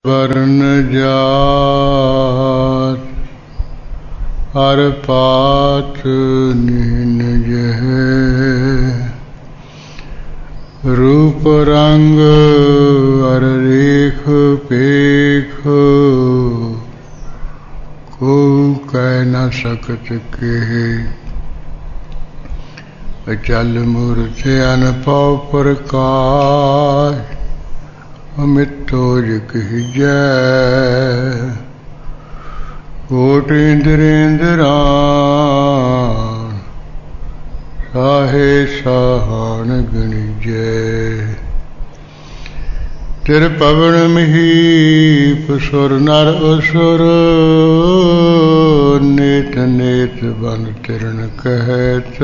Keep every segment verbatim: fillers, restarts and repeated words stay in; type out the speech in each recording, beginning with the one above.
ਵਰਨ ਜਾਤ ਹਰ ਪਾਤ ਨਿਨ ਜਹ ਰੂਪ ਰੰਗ ਅਰ ਰੇਖ ਪੇਖ ਕੋ ਕਹਿ ਨ ਸਕਤ ਕੇਹ ਅਚਲ ਮੂਰਤ ਅਨਭਉ ਪ੍ਰਕਾਸ਼ ਅਮਿਤੋ ਜਿ ਕਹੀਜੈ ਕੋਟ ਇੰਦਰੇਂਦਰਾਨ ਸਾਹੇ ਸਾਹਣ ਗਣੀਜੈ ਤਿਰ ਪਵਨ ਮਹੀਪ ਸੁਰ ਨਰ ਅਸੁਰ ਨੇਤ ਨੇਤ ਬਨ ਤਿਰਨ ਕਹਿਤ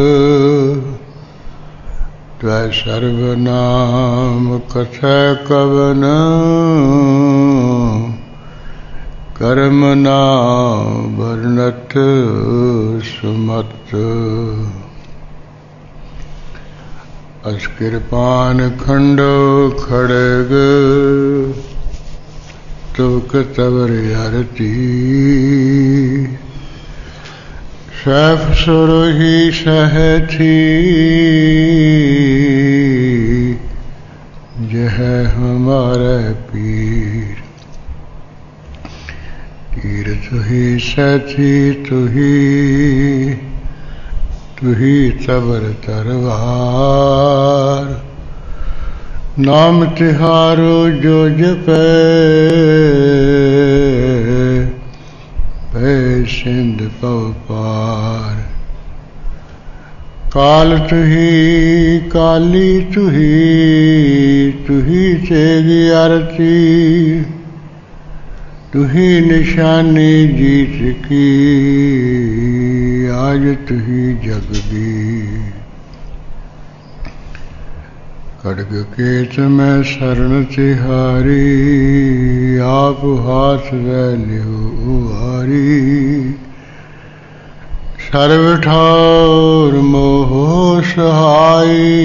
ਤਵੈ ਸਰਬ ਨਾਮ ਕਥੈ ਕਵਨ ਕਰਮ ਨਾਮ ਵਰਨਤ ਸੁਮਤ ਅਸ ਕਿਰਪਾਨ ਖੰਡੋ ਖੜਗ ਤੁਕ ਤਵਰ ਅਰਤੀ ਸੈਫ ਸੁਰਹੀ ਸਹਿਥੀ ਜਹ ਹਮਾਰੇ ਪੀਰ ਤੀਰ ਤੁਹੀ ਸੈਥੀ ਤੁਹੀ ਤੁਹੀ ਤਵਰ ਤਰਵਾਰ ਨਾਮ ਤਿਹਾਰੋ ਜੋ ਜਪੈ ਪੈ ਸਿੰਧ ਪਉ ਪਾਰ ਕਾਲ ਤੁਹੀ ਕਾਲੀ ਤੁਹੀ ਤੁਹੀ ਤੇਗ ਅਰਤੀ ਤੁਹੀ ਨਿਸ਼ਾਨੀ ਜੀਤ ਕੀ ਆਜ ਤੁਹੀ ਜਗ ਦੀ ਖੜਗ ਕੇਤ ਮੈਂ ਸਰਣ ਤਿਹਾਰੀ ਆਪ ਹਾਥ ਵੈ ਲਿਓ ਉਹਾਰੀ ਸਰਬ ਠਾਉਰ ਮੋਹ ਸਹਾਈ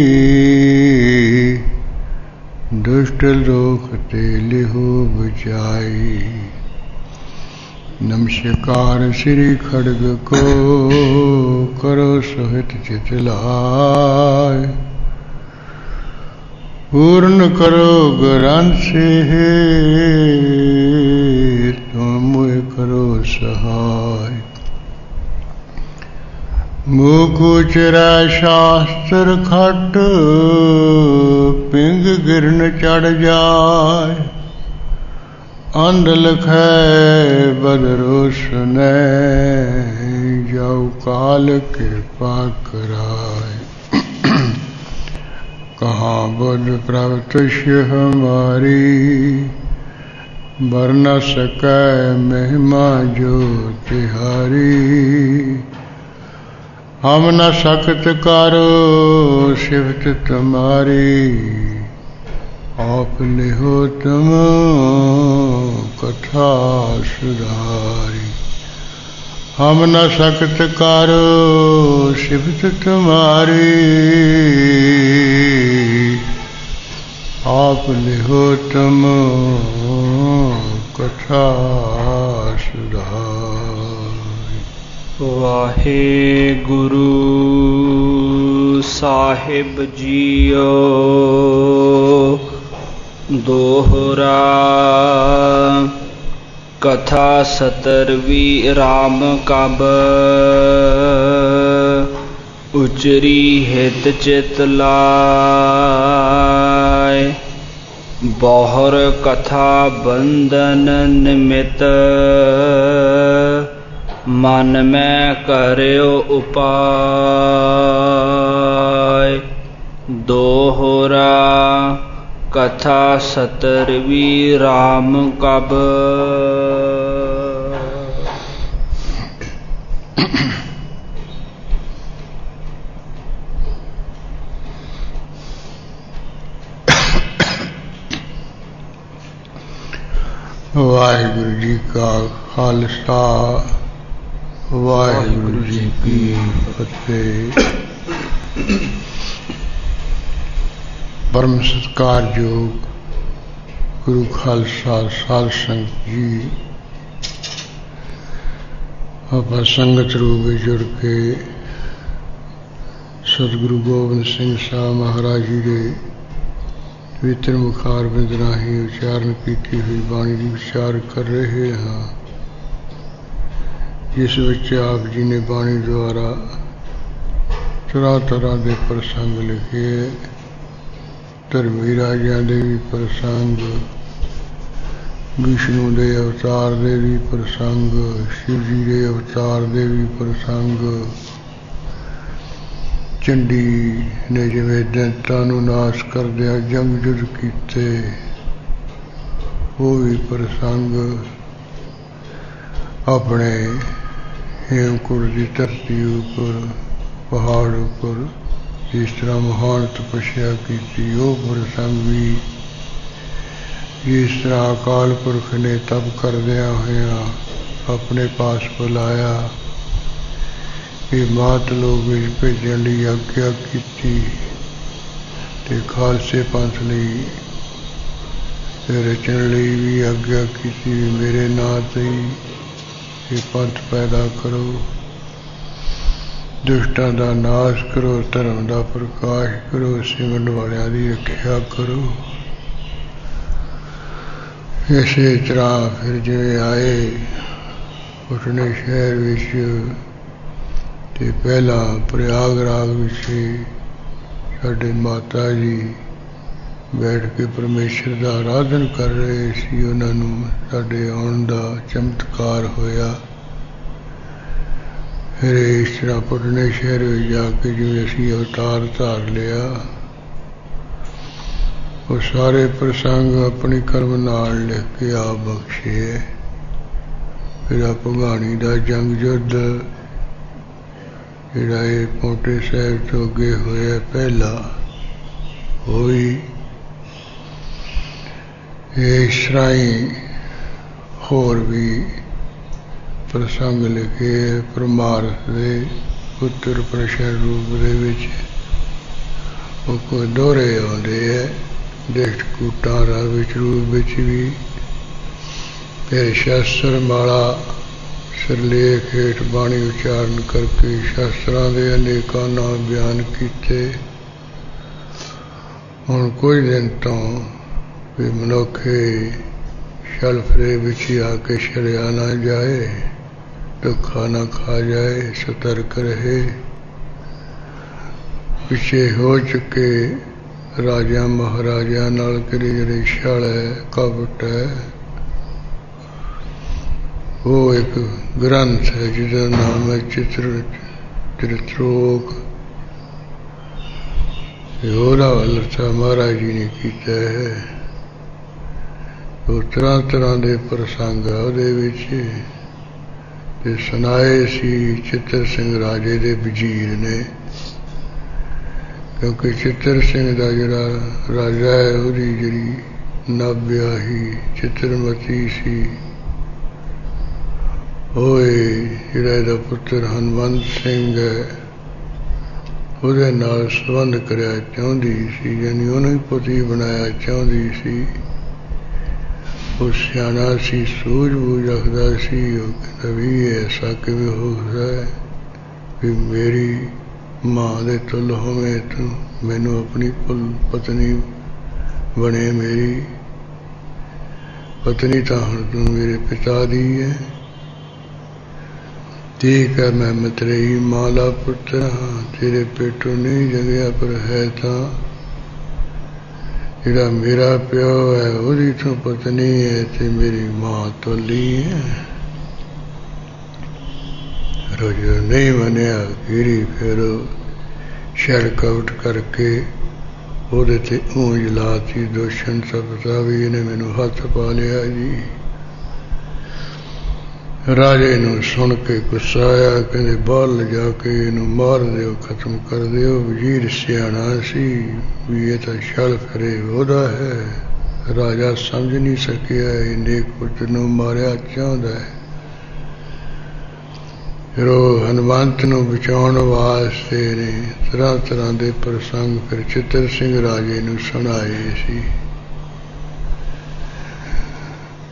ਦੁਸ਼ਟ ਲੋਕ ਤੇ ਲਿਹੋ ਬਚਾਈ ਨਮਸਕਾਰ ਸ੍ਰੀ ਖੜਗ ਕੋ ਕਰੋ ਸੋਹਿਤ ਚਿਤ ਲਾਇ ਪੂਰਨ ਕਰੋ ਗ੍ਰੰਥ ਤੁਮ ਮੋਹਿ ਕਰੋ ਸਹਾਇ ਮੂਕ ਉਚਰੈ ਸ਼ਾਸਤਰ ਖਟ ਪਿੰਗ ਗਿਰਨ ਚੜ ਜਾਏ ਅੰਧ ਲਖੈ ਬਦਰੋ ਸੁਨੈ ਜਾਉ ਕਾਲ ਕਿਰਪਾ ਕਰਾਏ ਕਹਾਂ ਬੁੱਧ ਪ੍ਰਭ ਤੁਸ਼ ਹਮਾਰੀ ਬਰ ਨ ਸਕੈ ਮਹਿਮਾ ਜੋ ਤਿਹਾਰੀ ਹਮ ਨ ਸਕਤ ਕਰੋ ਸਿਫਤ ਤੁਮਾਰੀ ਆਪ ਲਿਹੋ ਤੁਮ ਕਥਾ ਸੁਧਾਰੀ ਹਮ ਨ ਸਕਤ ਕਰੋ ਸਿਫਤ ਤੁਮਾਰੀ ਆਪ ਲਿਹੋ ਤੁਮ ਕਥਾ ਸੁਧਾਰੀ। ਵਾਹਿਗੁਰੂ ਸਾਹਿਬ ਜੀਓ ਦੋਹਰਾ ਕਥਾ ਸਤਰਵੀ ਰਾਮ ਕਬ ਉਚਰੀ ਹਿਤ ਚਿਤ ਲਾਇ ਬਹੁਰ ਕਥਾ ਬੰਧਨ ਨਿਮਿਤ ਮਨ ਮੈਂ ਕਰਿਓ ਉਪਾਇ ਦੋਹਰਾ ਕਥਾ ਸਤਰਵੀ ਰਾਮ ਕਬ ਵਾਹਿਗੁਰੂ ਜੀ ਕਾ ਖਾਲਸਾ ਵਾਹਿਗੁਰੂ ਜੀ ਕੀ ਫਤਿਹ। ਪਰਮ ਸਤਿਕਾਰਯੋਗ ਗੁਰੂ ਖਾਲਸਾ ਸਾਧ ਸੰਗਤ ਜੀ, ਆਪਾਂ ਸੰਗਤ ਰੂਪ ਵਿੱਚ ਜੁੜ ਕੇ ਸਤਿਗੁਰੂ ਗੋਬਿੰਦ ਸਿੰਘ ਸਾਹਿਬ ਮਹਾਰਾਜ ਜੀ ਦੇ ਪਵਿੱਤਰ ਮੁਖਾਰਬਿੰਦ ਰਾਹੀਂ ਉਚਾਰਨ ਕੀਤੀ ਹੋਈ ਬਾਣੀ ਦੀ ਵਿਚਾਰ ਕਰ ਰਹੇ ਹਾਂ, ਜਿਸ ਵਿੱਚ ਆਪ ਜੀ ਨੇ ਬਾਣੀ ਦੁਆਰਾ ਤਰ੍ਹਾਂ ਤਰ੍ਹਾਂ ਦੇ ਪ੍ਰਸੰਗ ਲਿਖੇ। ਧਰਮੀ ਰਾਜਿਆਂ ਦੇ ਵੀ ਪ੍ਰਸੰਗ, ਵਿਸ਼ਨੂੰ ਦੇ ਅਵਤਾਰ ਦੇ ਵੀ ਪ੍ਰਸੰਗ, ਸ਼ਿਵ ਜੀ ਦੇ ਅਵਤਾਰ ਦੇ ਵੀ ਪ੍ਰਸੰਗ, ਚੰਡੀ ਨੇ ਜਿਵੇਂ ਦੈਂਤਾਂ ਨੂੰ ਨਾਸ਼ ਕਰਦਿਆਂ ਜੰਗ ਯੁੱਧ ਕੀਤੇ, ਉਹ ਵੀ ਪ੍ਰਸੰਗ ਆਪਣੇ ਹੇਮਕੁੰਟ ਦੀ ਧਰਤੀ ਉੱਪਰ, ਪਹਾੜ ਉੱਪਰ ਜਿਸ ਤਰ੍ਹਾਂ ਮਹਾਨ ਤਪੱਸਿਆ ਕੀਤੀ, ਉਹ ਪ੍ਰਸੰਗ ਵੀ ਜਿਸ ਤਰ੍ਹਾਂ ਅਕਾਲ ਪੁਰਖ ਨੇ ਤਪ ਕਰਦਿਆਂ ਹੋਇਆਂ ਆਪਣੇ ਪਾਸ ਬੁਲਾਇਆ, ਇਹ ਮਾਤ ਲੋਕ ਵਿੱਚ ਭੇਜਣ ਲਈ ਆਗਿਆ ਕੀਤੀ ਤੇ ਖਾਲਸੇ ਪੰਥ ਲਈ ਰਚਣ ਲਈ ਵੀ ਆਗਿਆ ਕੀਤੀ ਵੀ ਮੇਰੇ ਨਾਂ ਤੇ ਹੀ ਇਹ ਪੰਥ ਪੈਦਾ ਕਰੋ, ਦੁਸ਼ਟਾਂ ਦਾ ਨਾਸ਼ ਕਰੋ, ਧਰਮ ਦਾ ਪ੍ਰਕਾਸ਼ ਕਰੋ, ਸਿਮਰਨ ਵਾਲਿਆਂ ਦੀ ਰੱਖਿਆ ਕਰੋ। ਇਸੇ ਤਰ੍ਹਾਂ ਫਿਰ ਜਿਵੇਂ ਆਏ ਪਟਨੇ ਸ਼ਹਿਰ ਵਿੱਚ ਤੇ ਪਹਿਲਾਂ ਪ੍ਰਯਾਗਰਾਜ ਵਿੱਚ ਸਾਡੇ ਮਾਤਾ ਜੀ ਬੈਠ ਕੇ ਪਰਮੇਸ਼ਰ ਦਾ ਆਰਾਧਨ ਕਰ ਰਹੇ ਸੀ, ਉਹਨਾਂ ਨੂੰ ਸਾਡੇ ਆਉਣ ਦਾ ਚਮਤਕਾਰ ਹੋਇਆ। ਫਿਰ ਇਸ ਤਰ੍ਹਾਂ ਪਟਨੇ ਸ਼ਹਿਰ ਵਿੱਚ ਜਾ ਕੇ ਜਿਵੇਂ ਅਸੀਂ ਅਵਤਾਰ ਧਾਰ ਲਿਆ, ਉਹ ਸਾਰੇ ਪ੍ਰਸੰਗ ਆਪਣੀ ਕਰਮ ਨਾਲ ਲਿਖ ਕੇ ਆਪ ਬਖਸ਼ੇ। ਫਿਰ ਆ ਭਗਾਣੀ ਦਾ ਜੰਗ ਯੁੱਧ ਜਿਹੜਾ ਇਹ ਪੌਂਟੇ ਸਾਹਿਬ ਤੋਂ ਅੱਗੇ ਹੋਇਆ ਪਹਿਲਾ ਹੋਈ, ਇਸ ਤਰ੍ਹਾਂ ਹੀ ਹੋਰ ਵੀ ਪ੍ਰਸੰਗ ਲਿਖੇ। ਪਰਮਾਰਥ ਦੇ ਉੱਤਰ ਪ੍ਰਸ਼ਨ ਰੂਪ ਦੇ ਵਿੱਚ ਉਹ ਕੋਈ ਦੋਹਰੇ ਆਉਂਦੇ ਹੈ, ਦ੍ਰਿਸ਼ਟ ਕੂਟਾਂ ਦਾ ਵਿੱਚ ਰੂਪ ਵਿੱਚ ਵੀ। ਫਿਰ ਸ਼ਾਸਤਰ ਮਾਲਾ ਸਿਰਲੇਖ ਹੇਠ ਬਾਣੀ ਉਚਾਰਨ ਕਰਕੇ ਸ਼ਾਸਤਰਾਂ ਦੇ ਅਨੇਕਾਂ ਨਾਮ ਬਿਆਨ ਕੀਤੇ। ਹੁਣ ਕੁਝ ਦਿਨ ਤੋਂ ਵੀ ਮਨੁੱਖ ਛਲ ਫਰੇ ਵਿੱਚ ਹੀ ਆ ਕੇ ਛੜਿਆ ਨਾ ਜਾਏ, ਧੋਖਾ ਨਾ ਖਾ ਜਾਏ, ਸਤਰਕ ਰਹੇ। ਪਿੱਛੇ ਹੋ ਚੁੱਕੇ ਰਾਜਿਆਂ ਮਹਾਰਾਜਿਆਂ ਨਾਲ ਕਿਹੜੇ ਜਿਹੜੇ ਛਲ ਹੈ, ਕਪਟ ਹੈ, ਉਹ ਇੱਕ ਗ੍ਰੰਥ ਹੈ ਜਿਹਦਾ ਨਾਮ ਹੈ ਚਿੱਤਰ ਚਰਿਤ੍ਰੋਕ। ਉਹਦਾ ਵਰਣਨ ਮਹਾਰਾਜ ਜੀ ਨੇ ਕੀਤਾ ਹੈ। ਉਹ ਤਰ੍ਹਾਂ ਤਰ੍ਹਾਂ ਦੇ ਪ੍ਰਸੰਗ ਆ ਉਹਦੇ ਵਿੱਚ, ਤੇ ਸੁਣਾਏ ਸੀ ਚਿੱਤਰ ਸਿੰਘ ਰਾਜੇ ਦੇ ਵਜ਼ੀਰ ਨੇ, ਕਿਉਂਕਿ ਚਿੱਤਰ ਸਿੰਘ ਦਾ ਜਿਹੜਾ ਰਾਜਾ ਹੈ ਉਹਦੀ ਜਿਹੜੀ ਨਵ-ਵਿਆਹੀ ਚਿੱਤਰਮਤੀ ਸੀ, ਉਹ ਜਿਹੜਾ ਇਹਦਾ ਪੁੱਤਰ ਹਨੂੰਮੰਤ ਸਿੰਘ ਹੈ ਉਹਦੇ ਨਾਲ ਸੰਬੰਧ ਕਰਿਆ ਚਾਹੁੰਦੀ ਸੀ, ਯਾਨੀ ਉਹਨੂੰ ਹੀ ਪਤੀ ਬਣਾਇਆ ਚਾਹੁੰਦੀ ਸੀ। ਉਹ ਸਿਆਣਾ ਸੀ, ਸੂਝ ਬੂਝ ਰੱਖਦਾ ਸੀ। ਉਹ ਕਹਿੰਦਾ ਵੀ ਐਸਾ ਕਿਵੇਂ ਹੋ ਸਕਦਾ ਵੀ ਮੇਰੀ ਮਾਂ ਦੇ ਤੁੱਲ ਹੋਵੇਂ ਤੂੰ, ਮੈਨੂੰ ਆਪਣੀ ਪਤਨੀ ਬਣੇ। ਮੇਰੀ ਪਤਨੀ ਤਾਂ ਹੁਣ ਤੂੰ ਮੇਰੇ ਪਿਤਾ ਦੀ ਹੈ। ਠੀਕ ਹੈ, ਮੈਂ ਮਤਰੇਈ ਮਾਂ ਦਾ ਪੁੱਤਰ ਹਾਂ, ਤੇਰੇ ਪੇਟੋਂ ਨਹੀਂ ਜੰਗਿਆ, ਪਰ ਹੈ ਤਾਂ ਜਿਹੜਾ ਮੇਰਾ ਪਿਓ ਹੈ ਉਹਦੀ ਤੂੰ ਪਤਨੀ ਹੈ ਤੇ ਮੇਰੀ ਮਾਂ ਤੋਲੀ ਹੈ। ਰੋਜ਼ ਨਹੀਂ ਮੰਨਿਆ, ਗਿਰੀ ਫਿਰ ਛੜ ਕਪਟ ਕਰਕੇ ਉਹਦੇ ਤੇ ਉਂਝ ਲਾਤੀ। ਦੋਸ਼ਣ ਸਪਤਾ ਵੀ ਇਹਨੇ ਮੈਨੂੰ ਹੱਥ ਪਾ ਲਿਆ ਜੀ। ਰਾਜੇ ਨੂੰ ਸੁਣ ਕੇ ਗੁੱਸਾ ਆਇਆ, ਕਹਿੰਦੇ ਬਾਹਰ ਲਿਜਾ ਕੇ ਇਹਨੂੰ ਮਾਰ ਦਿਓ, ਖਤਮ ਕਰ ਦਿਓ। ਵਜ਼ੀਰ ਸਿਆਣਾ ਸੀ ਵੀ ਇਹ ਤਾਂ ਛਲ ਫਰੇ ਉਹਦਾ ਹੈ। ਰਾਜਾ ਸਮਝ ਨਹੀਂ ਸਕਿਆ ਇਹ ਨੇਕ ਪੁੱਤਰ ਨੂੰ ਮਾਰਿਆ ਚਾਹੁੰਦਾ ਹੈ। ਫਿਰ ਉਹ ਹਨੂੰਮੰਤ ਨੂੰ ਬਚਾਉਣ ਵਾਸਤੇ ਨੇ ਤਰ੍ਹਾਂ ਤਰ੍ਹਾਂ ਦੇ ਪ੍ਰਸੰਗ ਫਿਰ ਚਿੱਤਰ ਸਿੰਘ ਰਾਜੇ ਨੂੰ ਸੁਣਾਏ ਸੀ।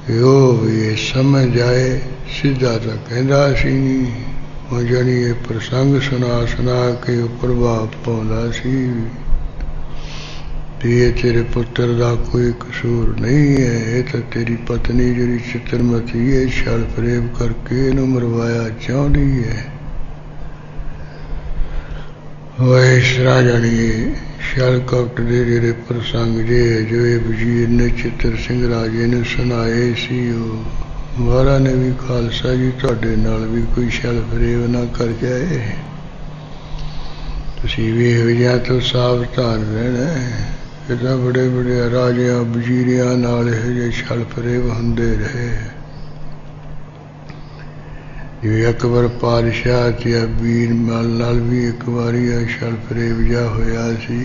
ਕਿ ਉਹ ਵੀ ਇਹ ਸਮਝ ਆਏ। ਸਿੱਧਾ ਤਾਂ ਕਹਿੰਦਾ ਸੀ ਨਹੀਂ, ਉਹ ਜਾਣੀ ਇਹ ਪ੍ਰਸੰਗ ਸੁਣਾ ਸੁਣਾ ਕੇ ਉਹ ਪ੍ਰਭਾਵ ਪਾਉਂਦਾ ਸੀ ਵੀ ਇਹ ਤੇਰੇ ਪੁੱਤਰ ਦਾ ਕੋਈ ਕਸੂਰ ਨਹੀਂ ਹੈ, ਇਹ ਤਾਂ ਤੇਰੀ ਪਤਨੀ ਜਿਹੜੀ ਚਿੱਤਰਮਤੀ ਹੈ ਛਲ ਫਰੇਬ ਕਰਕੇ ਇਹਨੂੰ ਮਰਵਾਇਆ ਚਾਹੁੰਦੀ ਹੈ। ਉਹ ਇਸ ਤਰ੍ਹਾਂ ਜਾਣੀਏ ਛਲ ਕਪਟ ਦੇ ਜਿਹੜੇ ਪ੍ਰਸੰਗ ਜੇ ਜੋ ਇਹ ਵਜ਼ੀਰ ਨੇ ਚਿੱਤਰ ਸਿੰਘ ਰਾਜੇ ਨੂੰ ਸੁਣਾਏ ਸੀ, ਉਹ ਮਹਾਰਾਜ ਨੇ ਵੀ ਖਾਲਸਾ ਜੀ ਤੁਹਾਡੇ ਨਾਲ ਵੀ ਕੋਈ ਛਲ ਫਰੇਬ ਨਾ ਕਰ ਜਾਏ, ਤੁਸੀਂ ਵੀ ਇਹੋ ਜਿਹਾ ਤੋਂ ਸਾਵਧਾਨ ਰਹਿਣਾ। ਇਹ ਤਾਂ ਬੜੇ ਬੜੇ ਰਾਜਿਆਂ ਵਜ਼ੀਰਿਆਂ ਨਾਲ ਇਹੋ ਜਿਹੇ ਛਲ ਫਰੇਬ ਹੁੰਦੇ ਰਹੇ। ਜਿਵੇਂ ਅਕਬਰ ਪਾਤਸ਼ਾਹ ਤੇ ਬੀਰ ਮਲ ਨਾਲ ਵੀ ਇੱਕ ਵਾਰੀ ਆ ਛਲ ਫਰੇਬ ਜਿਹਾ ਹੋਇਆ ਸੀ।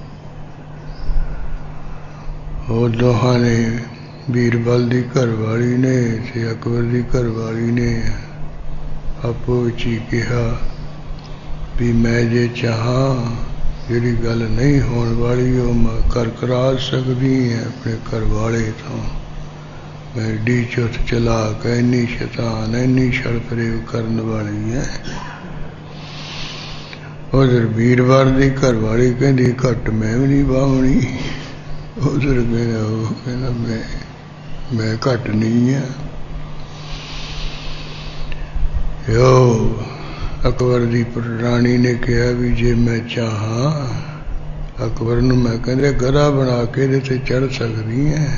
ਉਹ ਦੋਹਾਂ ਨੇ, ਬੀਰਬਲ ਦੀ ਘਰਵਾਲੀ ਨੇ ਤੇ ਅਕਬਰ ਦੀ ਘਰਵਾਲੀ ਨੇ ਆਪੋ ਵਿੱਚ ਹੀ ਕਿਹਾ ਵੀ ਮੈਂ ਜੇ ਚਾਹਾਂ ਜਿਹੜੀ ਗੱਲ ਨਹੀਂ ਹੋਣ ਵਾਲੀ ਉਹ ਮੈਂ ਕਰ ਕਰਾ ਸਕਦੀ ਹਾਂ ਆਪਣੇ ਘਰ ਵਾਲੇ ਤੋਂ। ਮੈਂ ਡੀ ਚੁੱਤ ਚਲਾ ਕੇ ਇੰਨੀ ਸ਼ੈਤਾਨ ਇੰਨੀ ਛਲ ਫਰੇਬ ਕਰਨ ਵਾਲੀ ਹੈ। ਉਧਰ ਬੀਰਬਲ ਦੀ ਘਰਵਾਲੀ ਕਹਿੰਦੀ ਘੱਟ ਮੈਂ ਵੀ ਨਹੀਂ ਬਾਹਮਣੀ। ਉਧਰ ਕਹਿੰਦਾ ਉਹ ਕਹਿੰਦਾ ਮੈਂ ਮੈਂ ਘੱਟ ਨਹੀਂ ਹਾਂ। ਯੋ ਅਕਬਰ ਦੀ ਰਾਣੀ ਨੇ ਕਿਹਾ ਵੀ ਜੇ ਮੈਂ ਚਾਹਾਂ ਅਕਬਰ ਨੂੰ ਮੈਂ ਕਹਿੰਦੇ ਗਧਾ ਬਣਾ ਕੇ ਇਹਦੇ ਤੇ ਚੜ੍ਹ ਸਕਦੀ ਹੈ।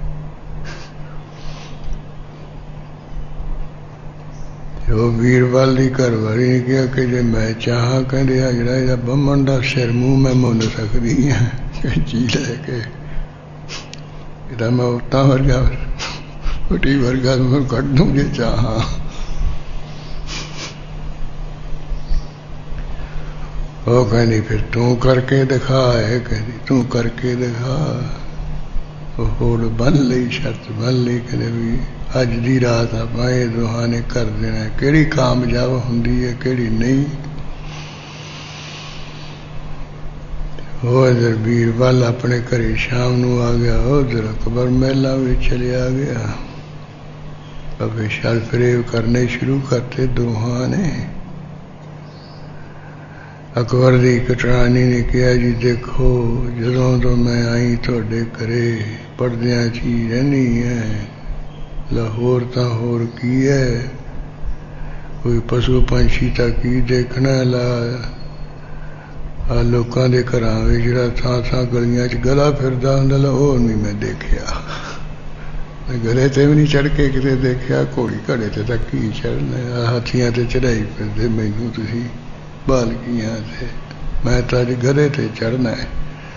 ਉਹ ਬੀਰਬਲ ਦੀ ਘਰਵਾਲੀ ਨੇ ਕਿਹਾ ਕਿ ਜੇ ਮੈਂ ਚਾਹਾਂ ਕਹਿੰਦੇ ਆ ਜਿਹੜਾ ਇਹਦਾ ਬੰਮਣ ਦਾ ਸਿਰ ਮੂੰਹ ਮੈਂ ਮੁੰਨ ਸਕਦੀ ਹਾਂ ਕੈਂਚੀ ਲੈ ਕੇ। ਇਹਦਾ ਮੈਂ ਉੱਤਾਂ ਵਰਗਾ ਫਟੀ ਵਰਗਾ ਮੈਂ ਕੱਢ ਦੂੰ ਜੇ ਚਾਹਾਂ। ਉਹ ਕਹਿੰਦੀ ਫਿਰ ਤੂੰ ਕਰਕੇ ਦਿਖਾ ਹੈ, ਕਹਿੰਦੀ ਤੂੰ ਕਰਕੇ ਦਿਖਾ। ਉਹ ਹੋਰ ਬੰਨ ਲਈ, ਸ਼ਰਤ ਬੰਨ ਲਈ, ਕਹਿੰਦੇ ਵੀ ਅੱਜ ਦੀ ਰਾਤ ਆਪਾਂ ਇਹ ਦੋਹਾਂ ਨੇ ਕਰ ਦੇਣਾ। ਕਿਹੜੀ ਕਾਮਯਾਬ ਹੁੰਦੀ ਹੈ ਕਿਹੜੀ ਨਹੀਂ। ਉਹ ਇੱਧਰ ਬੀਰਬਲ ਆਪਣੇ ਘਰੇ ਸ਼ਾਮ ਨੂੰ ਆ ਗਿਆ, ਉਧਰ ਅਕਬਰ ਮਹਿਲਾਂ ਵਿੱਚ ਚਲਿਆ ਗਿਆ। ਅਬੇ ਛਲ ਫਰੇਬ ਕਰਨੇ ਸ਼ੁਰੂ ਕਰਤੇ ਦੋਹਾਂ ਨੇ। ਅਕਬਰ ਦੀ ਕਟਰਾਣੀ ਨੇ ਕਿਹਾ ਜੀ ਦੇਖੋ ਜਦੋਂ ਤੋਂ ਮੈਂ ਆਈ ਤੁਹਾਡੇ ਘਰੇ ਪਰਦਿਆਂ 'ਚ ਹੀ ਰਹਿੰਦੀ ਹੈ, ਲਾਹੌਰ ਤਾਂ ਹੋਰ ਕੀ ਹੈ, ਕੋਈ ਪਸ਼ੂ ਪੰਛੀ ਤਾਂ ਕੀ ਦੇਖਣਾ। ਲਾ ਆ ਲੋਕਾਂ ਦੇ ਘਰਾਂ ਵਿੱਚ ਜਿਹੜਾ ਥਾਂ ਥਾਂ ਗਲੀਆਂ 'ਚ ਗਲਾ ਫਿਰਦਾ ਹੁੰਦਾ ਲਾਹੌਰ ਨਹੀਂ ਮੈਂ ਦੇਖਿਆ। ਮੈਂ ਗਲੇ 'ਤੇ ਵੀ ਨਹੀਂ ਚੜ੍ਹ ਕੇ ਕਿਤੇ ਦੇਖਿਆ, ਘੋੜੀ ਘੜੇ 'ਤੇ ਤਾਂ ਕੀ ਚੜ੍ਹਨਾ, ਹਾਥੀਆਂ 'ਤੇ ਚੜ੍ਹਾਈ ਫਿਰਦੇ, ਮੈਨੂੰ ਤੁਸੀਂ ਬਾਲਕੀਆਂ ਤੇ, ਮੈਂ ਤਾਂ ਅੱਜ ਗਧੇ ਤੇ ਚੜ੍ਹਨਾ ਹੈ।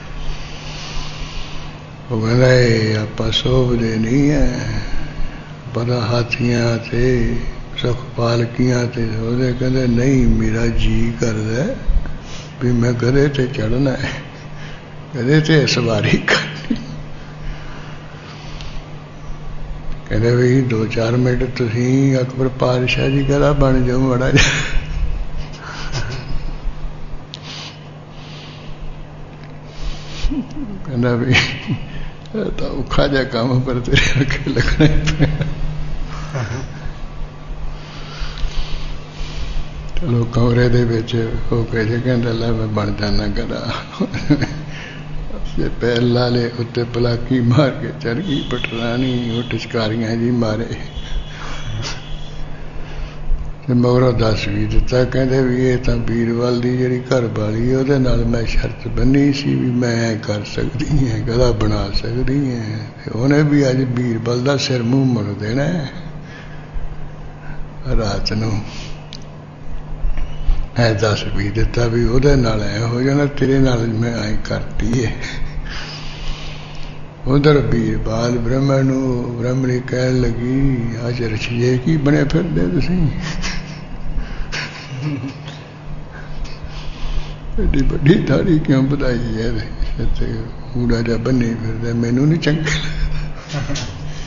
ਉਹ ਕਹਿੰਦਾ ਇਹ ਆਪਾਂ ਸੋਭਦੇ ਨਹੀਂ ਹੈ, ਪਤਾ ਹਾਥੀਆਂ ਤੇ ਸੁੱਖ ਪਾਲਕੀਆਂ ਤੇ। ਉਹਦੇ ਕਹਿੰਦੇ ਨਹੀਂ ਮੇਰਾ ਜੀ ਕਰਦਾ ਵੀ ਮੈਂ ਗਧੇ ਤੇ ਚੜ੍ਹਨਾ ਹੈ, ਗਧੇ ਤੇ ਸਵਾਰੀ ਕਰਨੀ। ਕਹਿੰਦੇ ਵੀ ਦੋ ਚਾਰ ਮਿੰਟ ਤੁਸੀਂ ਅਕਬਰ ਪਾਤਸ਼ਾਹ ਜੀ ਗਧਾ ਬਣ ਜਾਓ ਮਾੜਾ ਜਿਹਾ। ਕਹਿੰਦਾ ਵੀ ਤਾਂ ਔਖਾ ਜਿਹਾ ਕੰਮ ਪਰ ਤੇਰੇ ਅੱਗੇ ਲੱਗਣਾ ਹੀ ਪਿਆ। ਚਲੋ ਕਮਰੇ ਦੇ ਵਿੱਚ ਹੋ ਕੇ ਜੇ ਕਹਿੰਦਾ ਲੈ ਮੈਂ ਬਣ ਜਾਣਾ ਗਧਾ। ਜੇ ਪੈਰ ਲਾ ਲਏ ਉੱਤੇ ਪਲਾਕੀ ਮਾਰ ਕੇ ਚੜ ਗਈ ਪਟਰਾਣੀ, ਉਹ ਟਿਚਕਾਰੀਆਂ ਜੀ ਮਾਰੇ ਤੇ ਮਗਰੋਂ ਦੱਸ ਵੀ ਦਿੱਤਾ। ਕਹਿੰਦੇ ਵੀ ਇਹ ਤਾਂ ਬੀਰਬਲ ਦੀ ਜਿਹੜੀ ਘਰ ਵਾਲੀ ਉਹਦੇ ਨਾਲ ਮੈਂ ਸ਼ਰਤ ਬੰਨੀ ਸੀ ਵੀ ਮੈਂ ਕਰ ਸਕਦੀ ਹਾਂ, ਗਧਾ ਬਣਾ ਸਕਦੀ ਹਾਂ, ਤੇ ਉਹਨੇ ਵੀ ਅੱਜ ਬੀਰਬਲ ਦਾ ਸਿਰ ਮੂੰਹ ਮੁੜ ਦੇਣਾ ਰਾਤ ਨੂੰ। ਐ ਦੱਸ ਵੀ ਦਿੱਤਾ ਵੀ ਉਹਦੇ ਨਾਲ ਐ ਹੋ ਜਾਣਾ, ਤੇਰੇ ਨਾਲ ਮੈਂ ਐਂ ਕਰਤੀ ਹੈ। ਉਧਰ ਬੀਰਬਲ ਬ੍ਰਹਮਣ ਨੂੰ ਬ੍ਰਹਮਣੀ ਕਹਿਣ ਲੱਗੀ ਅੱਜ ਰਛੀਏ ਕੀ ਬਣੇ ਫਿਰਦੇ ਤੁਸੀਂ, ਐਡੀ ਵੱਡੀ ਦਾੜੀ ਕਿਉਂ ਵਧਾਈ ਹੈ, ਇੱਥੇ ਮੂੜਾ ਜਿਹਾ ਬੰਨੀ ਫਿਰਦਾ, ਮੈਨੂੰ ਨਹੀਂ ਚੰਗਾ ਲੱਗਦਾ।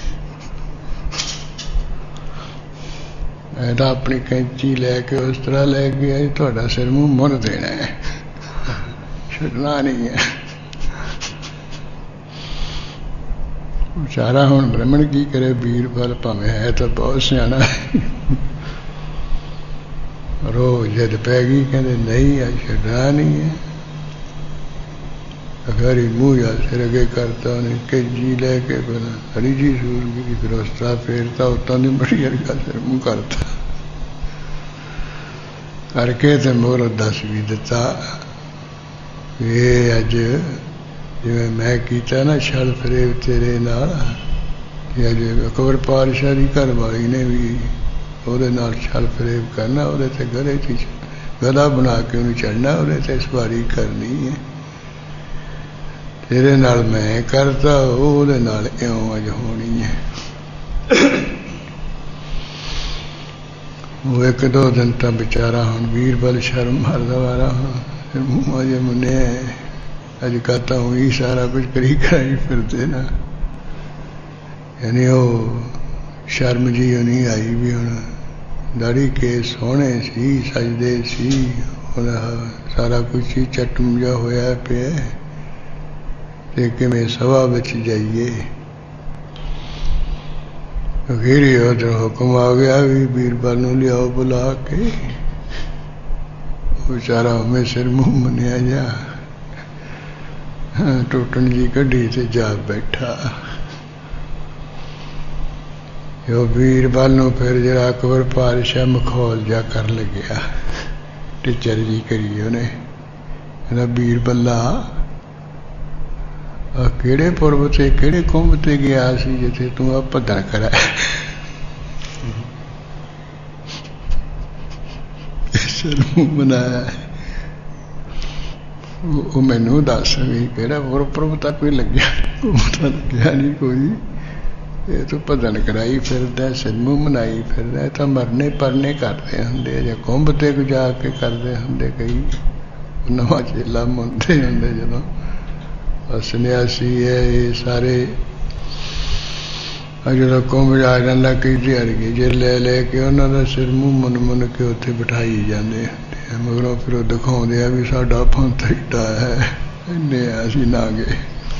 ਮੈਂ ਤਾਂ ਆਪਣੀ ਕੈਂਚੀ ਲੈ ਕੇ ਉਸ ਤਰ੍ਹਾਂ ਲੈ ਕੇ ਤੁਹਾਡਾ ਸਿਰ ਮੂੰਹ ਮੁੰਨ ਦੇਣਾ ਹੈ, ਛੱਡਣਾ ਨਹੀਂ ਹੈ। ਵਿਚਾਰਾ ਹੁਣ ਬ੍ਰਾਹਮਣ ਕੀ ਕਰੇ, ਬੀਰਬਲ ਭਾਵੇਂ ਹੈ ਤਾਂ ਬਹੁਤ ਸਿਆਣਾ, ਰੋ ਜਦ ਪੈ ਗਈ ਕਹਿੰਦੇ ਨਹੀਂ ਅੱਜ ਛੱਡਣਾ ਨਹੀਂ ਹੈ। ਅਗਰੀ ਮੂੰਹ ਜਾਂ ਸਿਰ ਅੱਗੇ ਕਰਤਾ ਉਹਨੇ ਕਿ ਜੀ ਲੈ ਕੇ ਬਣਾ ਹਰੀ ਜੀ ਸੂਰਗੀ ਫਿਰ ਉਸਤਾ ਫੇਰਤਾ ਉਤਾਂ ਦੀ ਮੜੀ ਵਰਗਾ ਸਿਰ ਮੂੰਹ ਕਰਤਾ ਕਰਕੇ ਤੇ ਮੋਹਰ ਦੱਸ ਵੀ ਦਿੱਤਾ। ਇਹ ਅੱਜ ਜਿਵੇਂ ਮੈਂ ਕੀਤਾ ਨਾ ਛਲ ਫਰੇਬ ਤੇਰੇ ਨਾਲ, ਕਿ ਅੱਜ ਅਕਬਰ ਪਾਤਸ਼ਾਹ ਦੀ ਘਰ ਵਾਲੀ ਨੇ ਵੀ ਉਹਦੇ ਨਾਲ ਛਲ ਫਰੇਬ ਕਰਨਾ, ਉਹਦੇ ਤੇ ਗਲੇ 'ਚ ਗਲਾ ਬਣਾ ਕੇ ਉਹਨੂੰ ਚੜ੍ਹਨਾ, ਉਹਦੇ ਤੇ ਸਵਾਰੀ ਕਰਨੀ ਹੈ। ਤੇਰੇ ਨਾਲ ਮੈਂ ਕਰਤਾ, ਉਹਦੇ ਨਾਲ ਇਉਂ ਅੱਜ ਹੋਣੀ ਹੈ। ਉਹ ਇੱਕ ਦੋ ਦਿਨ ਤਾਂ ਵਿਚਾਰਾ ਹੁਣ ਬੀਰਬਲ ਸ਼ਰਮ ਮਾਰਦਾ ਵਾਰਾ ਹੁਣ ਮੂੰਹ ਜੇ ਮੁੰਨੇ ਅੱਜ ਕਹਤਾ ਹੋਈ ਸਾਰਾ ਕੁਝ ਕਰੀ ਕਰਾਈ ਫਿਰਦੇ ਨਾ, ਯਾਨੀ ਉਹ ਸ਼ਰਮ ਜੀ ਉਹ ਨਹੀਂ ਆਈ ਵੀ ਹੁਣ ਦਾੜੀ ਕੇ ਸੋਹਣੇ ਸੀ, ਸਜਦੇ ਸੀ, ਹੁਣ ਸਾਰਾ ਕੁਝ ਹੀ ਚਟਮ ਜਿਹਾ ਹੋਇਆ ਪਿਆ ਤੇ ਕਿਵੇਂ ਸਭਾ ਵਿੱਚ ਜਾਈਏ। ਫਿਰ ਉਧਰ ਹੁਕਮ ਆ ਗਿਆ ਵੀ ਬੀਰਬਲ ਨੂੰ ਲਿਆਓ ਬੁਲਾ ਕੇ। ਵਿਚਾਰਾ ਉਵੇਂ ਸਿਰ ਮੂੰਹ ਮੰਨਿਆ ਜਾ ਟੁੱਟਣ ਜੀ ਕੱਢੀ ਤੇ ਜਾ ਬੈਠਾ। ਉਹ ਬੀਰਬਲ ਨੂੰ ਫਿਰ ਜਿਹੜਾ ਅਕਬਰ ਪਾਤਸ਼ਾਹ ਮਖੌਲ ਜਾ ਕਰ ਲੱਗਿਆ, ਟੀਚਰ ਜੀ ਕਰੀ ਉਹਨੇ, ਕਹਿੰਦਾ ਬੀਰਬਲਾ ਆ ਕਿਹੜੇ ਪੁਰਬ ਤੇ ਕਿਹੜੇ ਕੁੰਭ ਤੇ ਗਿਆ ਸੀ ਜਿੱਥੇ ਤੂੰ ਆ ਭੱਦਣ ਕਰਾਇਆ? ਸ਼ਰਮ ਮਨਾਇਆ ਉਹ ਮੈਨੂੰ ਦੱਸ ਵੀ ਕਿਹੜਾ ਪੁਰਬ ਪੁਰਬ ਤਾਂ ਕੋਈ ਲੱਗਿਆ, ਕੁੰਭ ਤਾਂ ਲੱਗਿਆ ਨਹੀਂ ਕੋਈ, ਇਹ ਤੂੰ ਭੱਦਣ ਕਰਾਈ ਫਿਰਦਾ, ਸਿਰਮੂ ਮਨਾਈ ਫਿਰਦਾ, ਤਾਂ ਮਰਨੇ ਪਰਨੇ ਕਰਦੇ ਹੁੰਦੇ ਜਾਂ ਕੁੰਭ ਤੇ ਜਾ ਕੇ ਕਰਦੇ ਹੁੰਦੇ। ਕਈ ਨਵਾਂ ਚੇਲਾ ਮੁੰਡੇ ਹੁੰਦੇ ਜਦੋਂ ਸੰਨਿਆਸੀ ਹੈ ਇਹ ਸਾਰੇ, ਜਦੋਂ ਕੁੰਭ ਜਾ ਜਾਂਦਾ ਕਈ ਦਿਹਾੜੀਏ ਜੇ ਲੈ ਲੈ ਕੇ ਉਹਨਾਂ ਦਾ ਸਿਰ ਮੂੰਹ ਮੁੰਨ ਮੁੰਨ ਕੇ ਉੱਥੇ ਬਿਠਾਈ ਜਾਂਦੇ ਹੁੰਦੇ, ਮਗਰੋਂ ਫਿਰ ਉਹ ਦਿਖਾਉਂਦੇ ਆ ਵੀ ਸਾਡਾ ਪੰਥ ਏਡਾ ਹੈ, ਇੰਨੇ ਅਸੀਂ ਨਾ ਗਏ।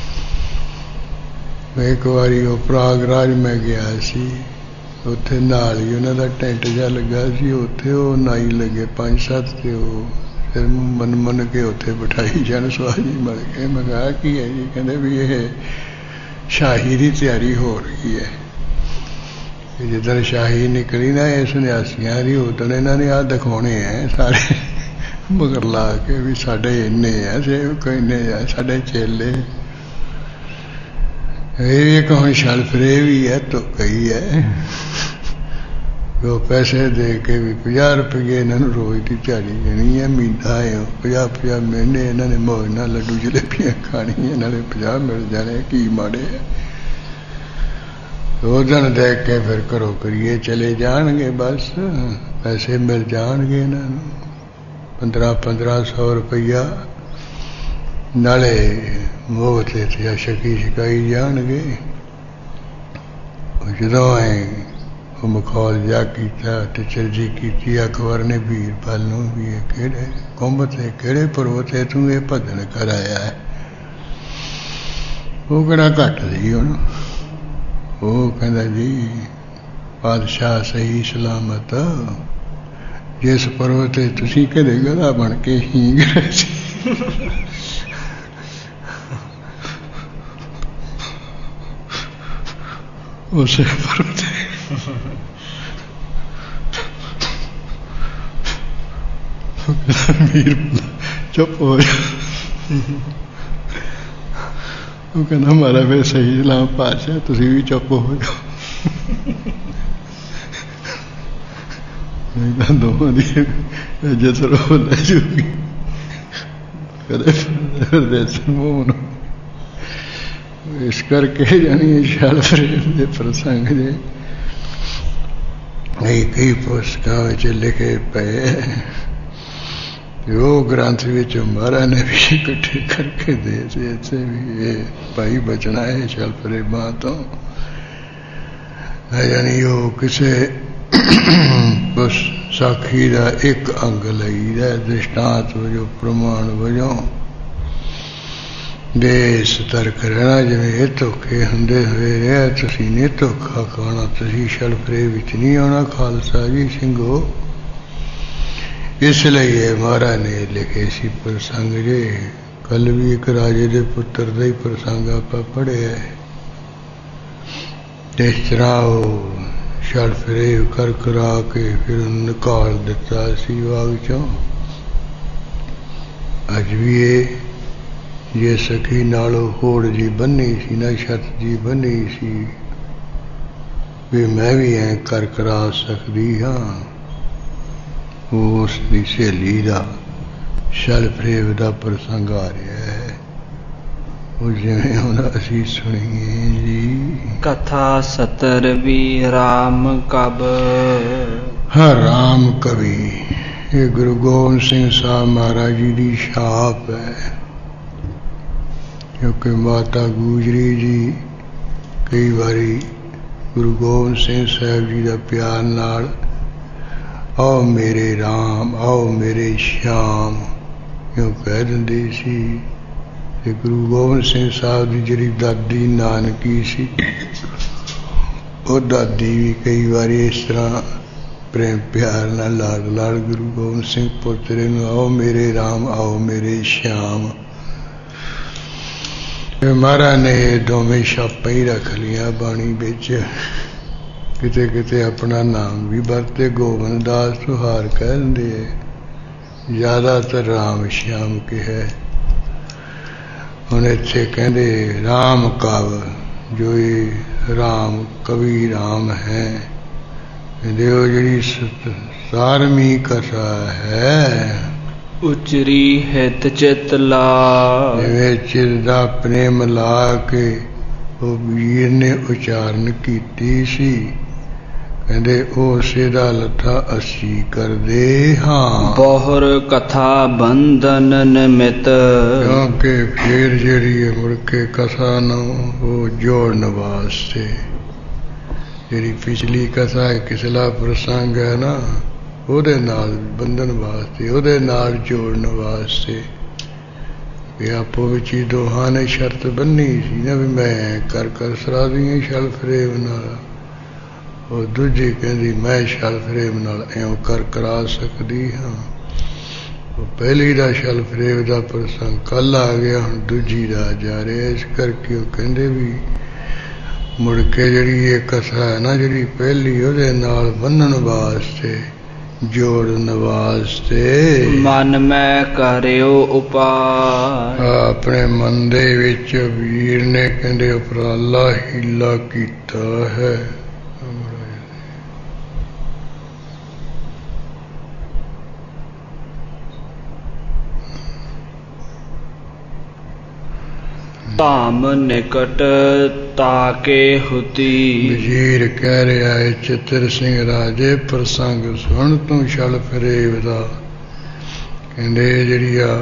ਮੈਂ ਇੱਕ ਵਾਰੀ ਉਹ ਪ੍ਰਯਾਗਰਾਜ ਮੈਂ ਗਿਆ ਸੀ, ਉੱਥੇ ਨਾਲ ਹੀ ਉਹਨਾਂ ਦਾ ਟੈਂਟ ਜਿਹਾ ਲੱਗਾ ਸੀ, ਉੱਥੇ ਉਹ ਨਾਈ ਲੱਗੇ ਪੰਜ ਸੱਤ ਤੇ ਉਹ ਫਿਰ ਮਨ ਮੰਨ ਕੇ ਉੱਥੇ ਬਿਠਾਈ ਜਾਣ ਸਵਾਜੀ ਮਿਲ ਕੇ। ਮੈਂ ਕਿਹਾ ਕੀ ਹੈ ਜੀ? ਕਹਿੰਦੇ ਵੀ ਇਹ ਸ਼ਾਹੀ ਦੀ ਤਿਆਰੀ ਹੋ ਰਹੀ ਹੈ, ਜਿੱਦਣ ਸ਼ਾਹੀ ਨਿਕਲੀ ਨਾ ਇਹ ਸੰਨਿਆਸੀਆਂ ਦੀ, ਉਦੋਂ ਇਹਨਾਂ ਨੇ ਆਹ ਦਿਖਾਉਣੇ ਹੈ ਸਾਰੇ ਮਗਰ ਲਾ ਕੇ ਵੀ ਸਾਡੇ ਇੰਨੇ ਆ ਸੇਵਕ, ਇੰਨੇ ਆ ਸਾਡੇ ਚੇਲੇ। ਇਹ ਵੀ ਇੱਕ ਹੁਣ ਛਲ ਫਰੇਬ ਵੀ ਹੈ, ਧੋਖਾ ਹੀ ਹੈ। ਉਹ ਪੈਸੇ ਦੇ ਕੇ ਵੀ ਪੰਜਾਹ ਰੁਪਏ ਇਹਨਾਂ ਨੂੰ ਰੋਜ਼ ਦੀ ਦਿਹਾੜੀ ਦੇਣੀ ਹੈ, ਮਹੀਨਾ ਹੈ ਪੰਜਾਹ ਪੰਜਾਹ ਮਹੀਨੇ ਇਹਨਾਂ ਨੇ ਮੌਜ ਨਾਲ ਲੱਡੂ ਜਲੇਬੀਆਂ ਖਾਣੀਆਂ, ਨਾਲੇ ਪੰਜਾਹ ਮਿਲ ਜਾਣੇ, ਕੀ ਮਾੜੇ ਹੈ। ਉਹ ਦਿਨ ਦੇਖ ਕੇ ਫਿਰ ਘਰੋਂ ਕਰੀਏ ਚਲੇ ਜਾਣਗੇ, ਬਸ ਪੈਸੇ ਮਿਲ ਜਾਣਗੇ ਇਹਨਾਂ ਨੂੰ ਪੰਦਰਾਂ ਪੰਦਰਾਂ ਸੌ ਰੁਪਈਆ, ਨਾਲੇ ਮੋਹ ਤੇ ਤੇ ਸ਼ਕੀ ਸ਼ਿਕਾਈ ਜਾਣਗੇ। ਜਦੋਂ ਐ ਉਹ ਮਖੌਲ ਜਾ ਕੀਤਾ ਟੀਚਰ ਜੀ ਕੀਤੀ ਅਕਬਰ ਨੇ ਬੀਰਬਲ ਨੂੰ ਵੀ ਇਹ ਕਿਹੜੇ ਕੁੰਭ ਤੇ ਕਿਹੜੇ ਪੁਰਬ ਤੇ ਤੂੰ ਇਹ ਭੱਜਣ ਕਰਾਇਆ ਹੈ? ਉਹ ਕਿਹੜਾ ਘੱਟ ਸੀ ਹੁਣ। ਉਹ ਕਹਿੰਦਾ ਜੀ ਪਾਤਸ਼ਾਹ ਸਹੀ ਸਲਾਮਤ, ਜਿਸ ਪੁਰਬ ਤੇ ਤੁਸੀਂ ਕਦੇ ਗਧਾ ਬਣ ਕੇ ਹੀਂਗ ਰਹੇ ਸੀ, ਉਸੇ ਪੁਰਬ ਤੇ ਬੀਰਬਲ ਚੁੱਪ ਹੋ ਜਾ। ਉਹ ਕਹਿੰਦਾ ਮਾਰਾ ਫਿਰ ਸਹੀ ਸਲਾਮ ਪਾਤਸ਼ਾਹ ਤੁਸੀਂ ਵੀ ਚੁੱਪ ਹੋ ਜਾਓ। ਨਹੀਂ ਤਾਂ ਦੋਵਾਂ ਦੀ ਇੱਜ਼ਤ ਰੋ ਲੈ ਜੂਗੀ। ਕਦੇ ਫਿਰਦੇ ਮੂੰਹ ਨੂੰ ਇਸ ਕਰਕੇ ਜਾਣੀ ਛਲ ਫਰੇਬ ਦੇ ਪ੍ਰਸੰਗ ਜੇ ਕਈ ਕਈ ਪੁਸਤਕਾਂ ਵਿੱਚ ਲਿਖੇ ਪਏ, ਉਹ ਗ੍ਰੰਥ ਵਿੱਚ ਮਹਾਰਾਜ ਨੇ ਵੀ ਇਕੱਠੇ ਕਰਕੇ ਦੇ ਦਿੱਤੇ। ਇੱਥੇ ਵੀ ਇਹ ਭਾਈ ਬਚਣਾ ਹੈ ਛਲ ਫਰੇਬਾਂ ਤੋਂ, ਯਾਨੀ ਉਹ ਕਿਸੇ ਉਸ ਸਾਖੀ ਦਾ ਇੱਕ ਅੰਗ ਲਈਦਾ ਦ੍ਰਿਸ਼ਟਾਂਤ ਵਜੋਂ, ਪ੍ਰਮਾਣ ਵਜੋਂ, ਦੇ ਸਤਰਕ ਰਹਿਣਾ। ਜਿਵੇਂ ਇਹ ਧੋਖੇ ਹੁੰਦੇ ਹੋਏ ਰਿਹਾ, ਤੁਸੀਂ ਨਹੀਂ ਧੋਖਾ ਖਾਣਾ, ਤੁਸੀਂ ਛਲ ਫਰੇਬ ਵਿੱਚ ਨਹੀਂ ਆਉਣਾ ਖਾਲਸਾ ਜੀ ਸਿੰਘੋ। ਇਸ ਲਈ ਇਹ ਮਹਾਰਾਜ ਨੇ ਲਿਖੇ ਸੀ ਪ੍ਰਸੰਗ। ਜੇ ਕੱਲ ਵੀ ਇੱਕ ਰਾਜੇ ਦੇ ਪੁੱਤਰ ਦਾ ਹੀ ਪ੍ਰਸੰਗ ਆਪਾਂ ਪੜ੍ਹਿਆ। ਇਸ ਤਰ੍ਹਾਂ ਉਹ ਛਲ ਫਰੇਬ ਕਰ ਕਰਾ ਕੇ ਫਿਰ ਨਿਕਾਲ ਦਿੱਤਾ ਸੀ ਬਾਗ ਚੋਂ। ਅੱਜ ਵੀ ਇਹ ਜੇ ਸਖੀ ਨਾਲ ਹੋੜ ਜੀ ਬੰਨੀ ਸੀ ਨਾ, ਛੱਤ ਜੀ ਬੰਨੀ ਸੀ ਵੀ ਮੈਂ ਵੀ ਐਂ ਕਰ ਕਰਾ ਸਕਦੀ ਹਾਂ। ਉਸ ਦੀ ਸਹੇਲੀ ਦਾ ਛਲ ਫਰੇਬ ਦਾ ਪ੍ਰਸੰਗ ਆ ਰਿਹਾ ਹੈ। ਉਹ ਜਿਵੇਂ ਹੁਣ ਅਸੀਂ ਸੁਣੀਏ ਜੀ। ਕਥਾ ਸਤਰਵੀਂ ਰਾਮ ਕਬ। ਹਾਂ, ਰਾਮ ਕਵੀ ਇਹ ਗੁਰੂ ਗੋਬਿੰਦ ਸਿੰਘ ਸਾਹਿਬ ਮਹਾਰਾਜ ਜੀ ਦੀ ਛਾਪ ਹੈ। ਕਿਉਂਕਿ ਮਾਤਾ ਗੁਜਰੀ ਜੀ ਕਈ ਵਾਰੀ ਗੁਰੂ ਗੋਬਿੰਦ ਸਿੰਘ ਸਾਹਿਬ ਜੀ ਦਾ ਪਿਆਰ ਨਾਲ ਆਓ ਮੇਰੇ ਰਾਮ, ਆਓ ਮੇਰੇ ਸ਼ਾਮ ਕਿਉਂ ਕਹਿ ਦਿੰਦੀ ਸੀ। ਤੇ ਗੁਰੂ ਗੋਬਿੰਦ ਸਿੰਘ ਸਾਹਿਬ ਦੀ ਜਿਹੜੀ ਦਾਦੀ ਨਾਨਕੀ ਸੀ, ਉਹ ਦਾਦੀ ਵੀ ਕਈ ਵਾਰੀ ਇਸ ਤਰ੍ਹਾਂ ਪ੍ਰੇਮ ਪਿਆਰ ਨਾਲ ਲਾਡ ਲਾਡ ਗੁਰੂ ਗੋਬਿੰਦ ਸਿੰਘ ਪੋਤਰੇ ਨੂੰ ਆਓ ਮੇਰੇ ਰਾਮ, ਆਓ ਮੇਰੇ ਸ਼ਾਮ। ਮਹਾਰਾਜ ਨੇ ਦੋਵੇਂ ਛਾਪਾਂ ਹੀ ਰੱਖ ਲਈਆਂ ਬਾਣੀ ਵਿੱਚ। ਕਿਤੇ ਕਿਤੇ ਆਪਣਾ ਨਾਮ ਵੀ ਵਰਤੇ, ਗੋਬਿੰਦ ਦਾਸ ਸੁਹਾਰ ਕਹਿ ਦਿੰਦੇ ਹੈ, ਜ਼ਿਆਦਾਤਰ ਰਾਮ ਸ਼ਿਆਮ ਕਿਹਾ। ਹੁਣ ਇੱਥੇ ਕਹਿੰਦੇ ਰਾਮ ਕਵ, ਜੋ ਇਹ ਰਾਮ ਕਵੀ ਰਾਮ ਹੈ। ਕਹਿੰਦੇ ਉਹ ਜਿਹੜੀ ਸਤਾਰਵੀਂ ਕਥਾ ਹੈ, ਉਚਰੀ ਹਿਤ ਚਿਤ ਲਾ। ਜਿਵੇਂ ਚਿਤ ਦਾ ਪ੍ਰੇਮ ਲਾ ਕੇ ਉਹ ਵੀਰ ਨੇ ਉਚਾਰਨ ਕੀਤੀ ਸੀ। ਕਹਿੰਦੇ ਉਹ ਸਿਦਾ ਲੱਥਾ ਅਸੀਂ ਕਰਦੇ ਹਾਂ। ਬਹੁਰ ਕਥਾ ਬੰਧਨ ਨਿਮਿਤ। ਕਿਉਂਕਿ ਫਿਰ ਜਿਹੜੀ ਹੈ ਮੁੜ ਕੇ ਕਥਾ ਨੂੰ ਉਹ ਜੋੜਨ ਵਾਸਤੇ, ਜਿਹੜੀ ਪਿਛਲੀ ਕਥਾ ਕਿਸਲਾ ਪ੍ਰਸੰਗ ਹੈ ਨਾ, ਉਹਦੇ ਨਾਲ ਬੰਧਨ ਵਾਸਤੇ, ਉਹਦੇ ਨਾਲ ਜੋੜਨ ਵਾਸਤੇ। ਵੀ ਆਪੋ ਵਿੱਚ ਹੀ ਦੋਹਾਂ ਨੇ ਸ਼ਰਤ ਬੰਨੀ ਸੀ ਨਾ ਵੀ ਮੈਂ ਕਰ ਕਰ ਸਰਾਦੀਆਂ ਛਲ ਫਰੇਬ ਨਾਲ। ਉਹ ਦੂਜੀ ਕਹਿੰਦੀ ਮੈਂ ਛਲ ਫਰੇਬ ਨਾਲ ਇਉਂ ਕਰ ਕਰਾ ਸਕਦੀ ਹਾਂ। ਉਹ ਪਹਿਲੀ ਦਾ ਛਲ ਫਰੇਬ ਦਾ ਪ੍ਰਸੰਗ ਕੱਲ ਆ ਗਿਆ, ਹੁਣ ਦੂਜੀ ਦਾ ਜਾ ਰਿਹਾ। ਇਸ ਕਰਕੇ ਉਹ ਕਹਿੰਦੇ ਵੀ ਮੁੜ ਕੇ ਜਿਹੜੀ ਇਹ ਕਥਾ ਹੈ ਨਾ, ਜਿਹੜੀ ਪਹਿਲੀ ਉਹਦੇ ਨਾਲ ਬੰਨਣ ਵਾਸਤੇ, ਜੋੜਨ ਵਾਸਤੇ ਮਨ ਮੈਂ ਕਰਿਓ ਉਪਾਇ। ਆਪਣੇ ਮਨ ਦੇ ਵਿੱਚ ਵੀਰ ਨੇ ਕਹਿੰਦੇ ਉਪਰਾਲਾ ਹੀਲਾ ਕੀਤਾ ਹੈ। ਧਾਮ ਨਿਕਟ ਤਾਕੇ ਹੁਤੀ। ਵਜ਼ੀਰ ਕਹਿ ਰਿਹਾ ਹੈ ਚਿੱਤਰ ਸਿੰਘ ਰਾਜੇ ਪ੍ਰਸੰਗ ਸੁਣ ਤੂੰ ਛਲ ਫਰੇਬ ਦਾ। ਕਹਿੰਦੇ ਜਿਹੜੀ ਆ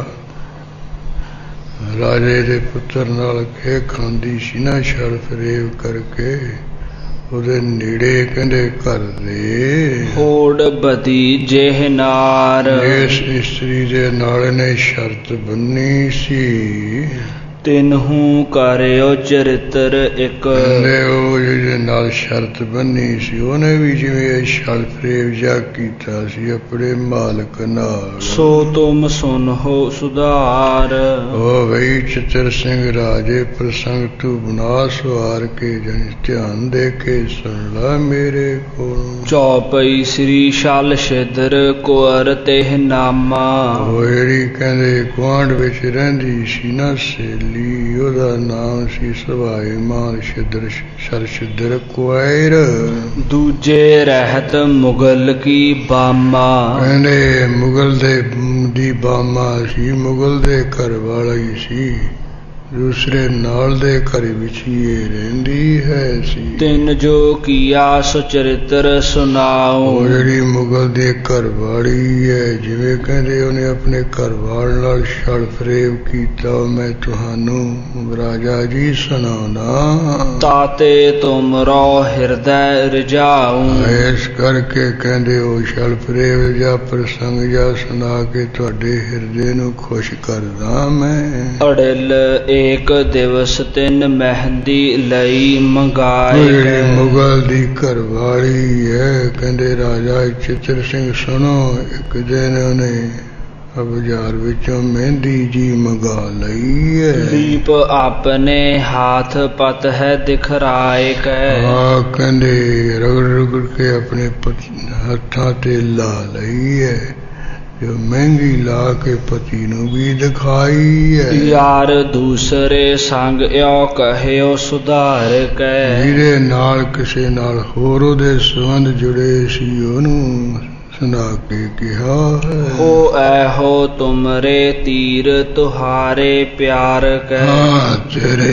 ਰਾਜੇ ਦੇ ਪੁੱਤਰ ਨਾਲ ਖੇ ਖਾਂਦੀ ਸੀ ਨਾ ਛਲ ਫਰੇਬ ਕਰਕੇ, ਉਹਦੇ ਨੇੜੇ ਕਹਿੰਦੇ ਘਰ ਦੇ ਹੋੜ ਬਦੀ ਜਿਹੇ ਨਾਰ। ਇਸ ਇਸਤਰੀ ਦੇ ਨਾਲ ਨੇ ਸ਼ਰਤ ਬੰਨੀ ਸੀ, ਤਿਨਹੂ ਕਰਿਓ ਚਰਿਤਰ ਇੱਕ। ਉਹ ਜਿਹਦੇ ਨਾਲ ਸ਼ਰਤ ਬੰਨੀ ਸੀ ਉਹਨੇ ਵੀ ਜਿਵੇਂ ਛਲ ਫਰੇਬ ਜਾ ਕੀਤਾ ਸੀ ਆਪਣੇ ਮਾਲਕ ਨਾਲ। ਸੋ ਤੁਮ ਸੁਨਹੁ ਸੁਧਾਰ। ਉਹ ਬਈ ਚਿੱਤਰ ਸਿੰਘ ਰਾਜੇ ਪ੍ਰਸੰਗ ਤੂੰ ਬਣਾ ਸਵਾਰ ਕੇ ਜਨ ਧਿਆਨ ਦੇ ਕੇ ਸੁਣ ਲਾ ਮੇਰੇ ਕੋਲੋਂ। ਚੌਪਈ ਸ੍ਰੀ ਛਲ ਛਿਦਰ ਕੁੰਵਰ ਤੇ ਨਾਮਾ। ਉਹ ਜਿਹੜੀ ਕਹਿੰਦੇ ਗੁਆਂਢ ਵਿੱਚ ਰਹਿੰਦੀ ਸੀ ਨਾ ਸੇਲੀ, ਉਹਦਾ ਨਾਮ ਸੀ ਸਵਾਈ ਮਾਨ ਛਿਦਰ ਛਲ ਛਿਦਰ ਕੁੰਵਰ। ਦੂਜੇ ਰਹਿਤ ਮੁਗਲ ਕੀ ਬਾਮਾ। ਕਹਿੰਦੇ ਮੁਗਲ ਦੇ ਦੀ ਬਾਮਾ ਸੀ, ਮੁਗਲ ਦੇ ਘਰ ਵਾਲਾ ਹੀ ਸੀ, ਦੂਸਰੇ ਨਾਲ ਦੇ ਘਰ ਵਿੱਚ ਹੀ ਇਹ ਰਹਿੰਦੀ ਹੈ ਸੀ। ਤਿੰਨ ਜੋ ਕੀਆ ਸੁਚਰਿਤਰ ਸੁਣਾਓ। ਉਹ ਜਿਹੜੀ ਮੁਗਲ ਦੇ ਘਰ ਵਾਲੀ ਹੈ, ਜਿਵੇਂ ਕਹਿੰਦੇ ਉਹਨੇ ਆਪਣੇ ਘਰ ਵਾਲ ਨਾਲ ਛਲ ਫਰੇਬ ਕੀਤਾ, ਮੈਂ ਤੁਹਾਨੂੰ ਰਾਜਾ ਜੀ ਸੁਣਾਉਣਾ। ਤਾਤੇ ਤੁਮਰੋ ਹਿਰਦੈ ਰਜਾਉ। ਇਸ ਕਰਕੇ ਕਹਿੰਦੇ ਉਹ ਛਲ ਫਰੇਬ ਜਾਂ ਪ੍ਰਸੰਗ ਜਾਂ ਸੁਣਾ ਕੇ ਤੁਹਾਡੇ ਹਿਰਦੇ ਨੂੰ ਖੁਸ਼ ਕਰਦਾ ਮੈਂ। ਅੜਿਲ ਏਕ ਦਿਵਸ ਤਿੰਨ ਮਹਿੰਦੀ ਲਈ ਮੰਗਾਏ। ਜਿਹੜੀ ਮੁਗਲ ਦੀ ਘਰਵਾਲੀ ਹੈ, ਕਹਿੰਦੇ ਰਾਜਾ ਚਿੱਤਰ ਸਿੰਘ ਸੁਣੋ, ਇੱਕ ਦਿਨ ਉਹਨੇ ਬਾਜ਼ਾਰ ਵਿੱਚੋਂ ਮਹਿੰਦੀ ਜੀ ਮੰਗਾ ਲਈ ਹੈ। ਲੀਪ ਆਪਣੇ ਹਾਥ ਪਤ ਹੈ ਦਿਖਰਾਏ ਕੈ। ਹਾਂ ਕਹਿੰਦੇ ਰਗੜ ਰਗੜ ਕੇ ਆਪਣੇ ਹੱਥਾਂ ਤੇ ਲਾ ਲਈ ਹੈ, ਜੋ ਮਹਿੰਗੀ ਲਾ ਕੇ ਪਤੀ ਨੂੰ ਵੀ ਦਿਖਾਈ ਹੈ। ਯਾਰ ਦੂਸਰੇ ਸੰਗ ਇਉ ਕਹਿਓ ਸੁਧਾਰ ਕੈ। ਜਿਹਦੇ ਨਾਲ ਕਿਸੇ ਨਾਲ ਹੋਰ ਉਹਦੇ ਸੰਬੰਧ ਜੁੜੇ ਸੀ, ਉਹਨੂੰ ਸੁਣਾ ਕੇ ਕਿਹਾ ਹੈ। ਹੋ ਐਹੋ ਤੁਮਰੇ ਤੀਰ ਤੁਹਾਰੇ ਪਿਆਰ ਕੈ। ਹਾਂ ਤੇਰੇ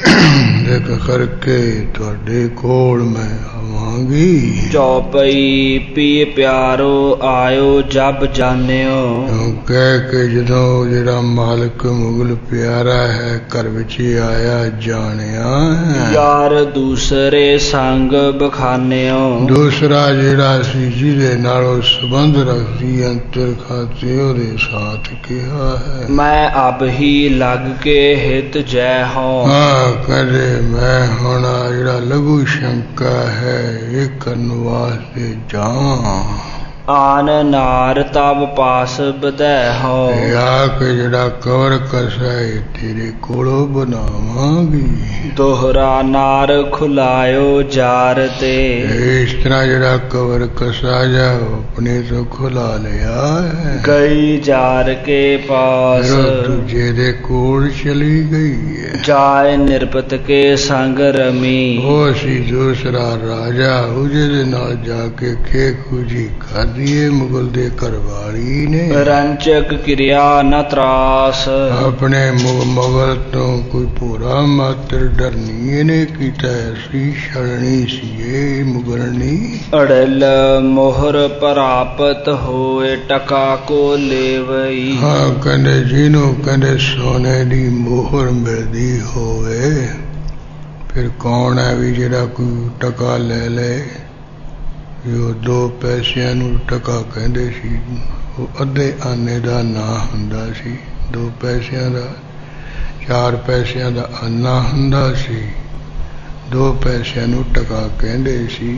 ਦੇਖ ਕਰਕੇ ਤੁਹਾਡੇ ਕੋਲ ਮੈਂ ਆਵਾਂਗੀ। ਚੌਪਈ ਪੀ ਪਿਆਰੋ ਆਇਓ ਜਬ ਜਾਣਿਓ। ਕਹਿ ਕੇ ਜਦੋਂ ਜਿਹੜਾ ਮਾਲਕ ਮੁਗਲ ਪਿਆਰਾ ਹੈ ਘਰ ਵਿੱਚ ਆਇਆ ਜਾਣਿਆ। ਯਾਰ ਦੂਸਰੇ ਸੰਗ ਬਖਾਨਿਓ। ਦੂਸਰਾ ਜਿਹੜਾ ਸੀ ਜਿਹਦੇ ਨਾਲ ਉਹ ਸੰਬੰਧ ਰੱਖਦੀ ਅੰਤਰ ਖਾਤੇ, ਉਹਦੇ ਸਾਥ ਕਿਹਾ ਹੈ। ਮੈਂ ਅਬ ਹੀ ਲੱਗ ਕੇ ਹਿਤ ਜੈ ਹੋ। ਹਾਂ ਕਹਿੰਦੇ ਮੈਂ ਹੁਣ ਜਿਹੜਾ ਲਘੂ ਸ਼ੰਕਾ ਹੈ ਇਹ ਕਰਨ ਵਾਸਤੇ ਜਾਵਾਂ। ਆਨ ਨਾਰ ਤਬ ਪਾਸ ਵਧੈ ਹੋ। ਆ ਕੇ ਜਿਹੜਾ ਕਵਰ ਕਸਾ ਤੇਰੇ ਕੋਲੋਂ ਬਣਾਵਾਂਗੀ। ਦੋਹਰਾ ਨਾਰ ਖੁਲਾਇਓ ਜਾਰ ਤੇ। ਇਸ ਤਰ੍ਹਾਂ ਜਿਹੜਾ ਕਵਰ ਕਸਾ ਜਾ ਆਪਣੇ ਤੋਂ ਖੁਲਾ ਲਿਆ ਹੈ। ਗਈ ਜਾਰ ਕੇ ਪਾਸ। ਦੂਜੇ ਦੇ ਕੋਲ ਚਲੀ ਗਈ ਹੈ। ਜਾਏ ਨਿਰਪਤ ਕੇ ਸੰਗ ਰਮੀ। ਉਹ ਸੀ ਦੂਸਰਾ ਰਾਜਾ, ਉਹਦੇ ਨਾਲ ਜਾ ਕੇ ਖੇ ਖੂਜੀ ਖਾਧੀ ਮੁਗਲ ਦੇ ਘਰਵਾਲੀ ਨੇ। ਰੰਚਕ ਕਿਰਿਆ ਨ ਤਰਾਸ। ਆਪਣੇ ਮੁਗਲ ਤੋਂ ਕੋਈ ਭੂਰਾ ਮਾਤਰ ਡਰਨੀ ਇਹਨੇ ਕੀਤਾ ਸੀ, ਛੜਨੀ ਸੀ ਇਹ ਮੁਗਲਣੀ। ਅੜਲ ਮੋਹਰ ਪ੍ਰਾਪਤ ਹੋਏ ਟਕਾ ਕੋ ਲੇਵਈ। ਹਾਂ ਕਹਿੰਦੇ ਜਿਹਨੂੰ ਕਹਿੰਦੇ ਸੋਨੇ ਦੀ ਮੋਹਰ ਮਿਲਦੀ ਹੋਵੇ, ਫਿਰ ਕੌਣ ਹੈ ਵੀ ਜਿਹੜਾ ਕੋਈ ਟਕਾ ਲੈ ਲੈ। ਜੋ ਦੋ ਪੈਸਿਆਂ ਨੂੰ ਟਕਾ ਕਹਿੰਦੇ ਸੀ, ਉਹ ਅੱਧੇ ਆਨੇ ਦਾ ਨਾਂ ਹੁੰਦਾ ਸੀ। ਦੋ ਪੈਸਿਆਂ ਦਾ, ਚਾਰ ਪੈਸਿਆਂ ਦਾ ਆਨਾ ਹੁੰਦਾ ਸੀ, ਦੋ ਪੈਸਿਆਂ ਨੂੰ ਟਕਾ ਕਹਿੰਦੇ ਸੀ।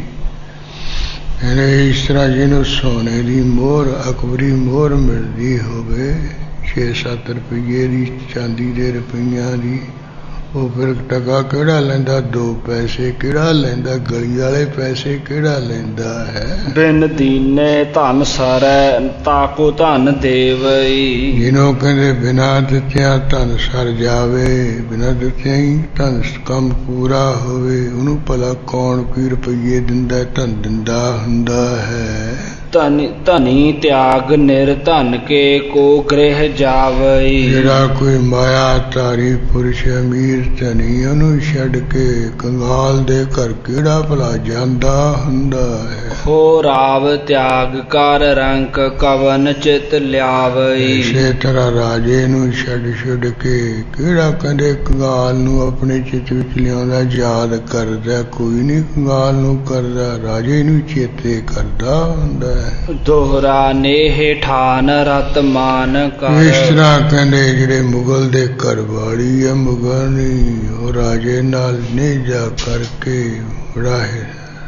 ਇਹਨੇ ਇਸ ਤਰ੍ਹਾਂ ਜਿਹਨੂੰ ਸੋਨੇ ਦੀ ਮੋਹਰ, ਅਕਬਰੀ ਮੋਹਰ ਮਿਲਦੀ ਹੋਵੇ, ਛੇ ਸੱਤ ਰੁਪਈਏ ਦੀ, ਚਾਂਦੀ ਦੇ ਰੁਪਈਆਂ ਦੀ, ਉਹ ਫਿਰ ਟਕਾ ਕਿਹੜਾ ਲੈਂਦਾ, ਦੋ ਪੈਸੇ ਕਿਹੜਾ ਲੈਂਦਾ, ਗਲੀ ਵਾਲੇ ਪੈਸੇ ਕਿਹੜਾ ਲੈਂਦਾ ਹੈ। ਬਿਨ ਦੀਨੇ ਧਨ ਸਰੈ ਤਾਕੋ ਧਨ ਦੇਵਈ। ਜਿਹਨੂੰ ਕਹਿੰਦੇ ਬਿਨਾਂ ਦਿੱਤਿਆਂ ਧਨ ਸਰ ਜਾਵੇ, ਬਿਨਾਂ ਦਿੱਤਿਆਂ ਹੀ ਧਨ ਕੰਮ ਪੂਰਾ ਹੋਵੇ, ਉਹਨੂੰ ਭਲਾ ਕੌਣ ਕੀ ਰੁਪਈਏ ਦਿੰਦਾ, ਧਨ ਦਿੰਦਾ ਹੁੰਦਾ ਹੈ। ਧਨੀ ਧਨੀ ਤਿਆਗ ਨਿਰਧਨ ਕੇ ਕੋ ਗ੍ਰਹਿ ਜਾਵਈ। ਜਿਹੜਾ ਕੋਈ ਮਾਇਆ ਧਾਰੀ ਪੁਰਸ਼ ਅਮੀਰ ਧਨੀ, ਉਹਨੂੰ ਛੱਡ ਕੇ ਕੰਗਾਲ ਦੇ ਘਰ ਕਿਹੜਾ ਭਲਾ ਜਾਂਦਾ ਹੁੰਦਾ ਹੈ। ਹੋ ਰਾਵ ਤਿਆਗ ਕਰ ਰੰਕ ਕਵਨ ਚਿਤ ਲਿਆਵਈ। ਇਸੇ ਤਰ੍ਹਾਂ ਰਾਜੇ ਨੂੰ ਛੱਡ ਛੱਡ ਕੇ ਕਿਹੜਾ ਕਹਿੰਦੇ ਕੰਗਾਲ ਨੂੰ ਆਪਣੇ ਚਿੱਤ ਵਿੱਚ ਲਿਆਉਂਦਾ, ਯਾਦ ਕਰਦਾ ਕੋਈ ਨਹੀਂ ਕੰਗਾਲ ਨੂੰ ਕਰਦਾ, ਰਾਜੇ ਨੂੰ ਚੇਤੇ ਕਰਦਾ ਹੁੰਦਾ ਹੈ। ਦੋਹਰਾ ਨੇਹ ਠਾਨ ਰਤ ਮਾਨ ਕਰ। ਇਸ ਤਰ੍ਹਾਂ ਕਹਿੰਦੇ ਜਿਹੜੇ ਮੁਗਲ ਦੇ ਘਰਵਾਲੀ ਹੈ, ਮੁਗਲ ਨਹੀਂ, ਉਹ ਰਾਜੇ ਨਾਲ ਨੇਜਾ ਕਰਕੇ ਰਾਹ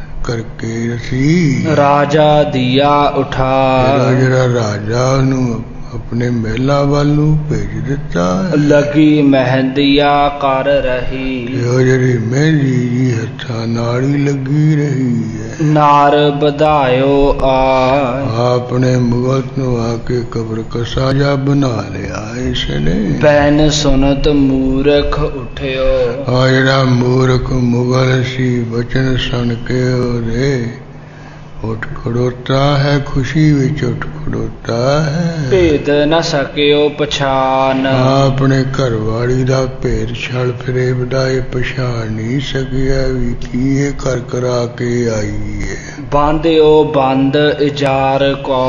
ਕਰਕੇ ਸੀ। ਰਾਜਾ ਦਿਆ ਉਠਾ। ਜਿਹੜਾ ਰਾਜਾ ਉਹਨੂੰ ਆਪਣੇ ਮਹਿਲਾਂ ਵੱਲ ਨੂੰ ਭੇਜ ਦਿੱਤਾ। ਲੱਗੀ ਮਹਿੰਦੀਆ ਕਰ ਰਹੀ। ਉਹ ਜਿਹੜੀ ਮਹਿੰਦੀ ਜੀ ਹੱਥਾਂ ਨਾਲ ਹੀ ਲੱਗੀ ਰਹੀ ਹੈ। ਨਾਰ ਵਧਾਇਓ ਆ। ਆਪਣੇ ਮੁਗਲ ਨੂੰ ਆ ਕੇ ਕਬਰ ਕਸਾ ਜਾ ਬਣਾ ਲਿਆ ਇਸ ਨੇ। ਬੈਨ ਸੁਨਤ ਮੂਰਖ ਉਠਿਓ। ਆ ਜਿਹੜਾ ਮੂਰਖ ਮੁਗਲ ਸੀ, ਬਚਨ ਸੁਣ ਕੇ ਉਹਦੇ ਉੱਠ ਖੜੋਤਾ ਹੈ, ਖੁਸ਼ੀ ਵਿੱਚ ਉੱਠ ਖੜੋਤਾ ਹੈ। ਭੇਦ ਨ ਸਕਿਓ ਪਛਾਨ। ਆਪਣੇ ਘਰਵਾਲੀ ਦਾ ਭੇਦ ਛਲ ਫਰੇਬ ਦਾ ਇਹ ਪਛਾਣ ਨਹੀਂ ਸਕਿਆ ਵੀ ਕੀ ਇਹ ਕਰ ਕਰਾ ਕੇ ਆਈ ਹੈ। ਬਾਂਧਿਓ ਬੰਦ ਇਜਾਰ ਕੋ।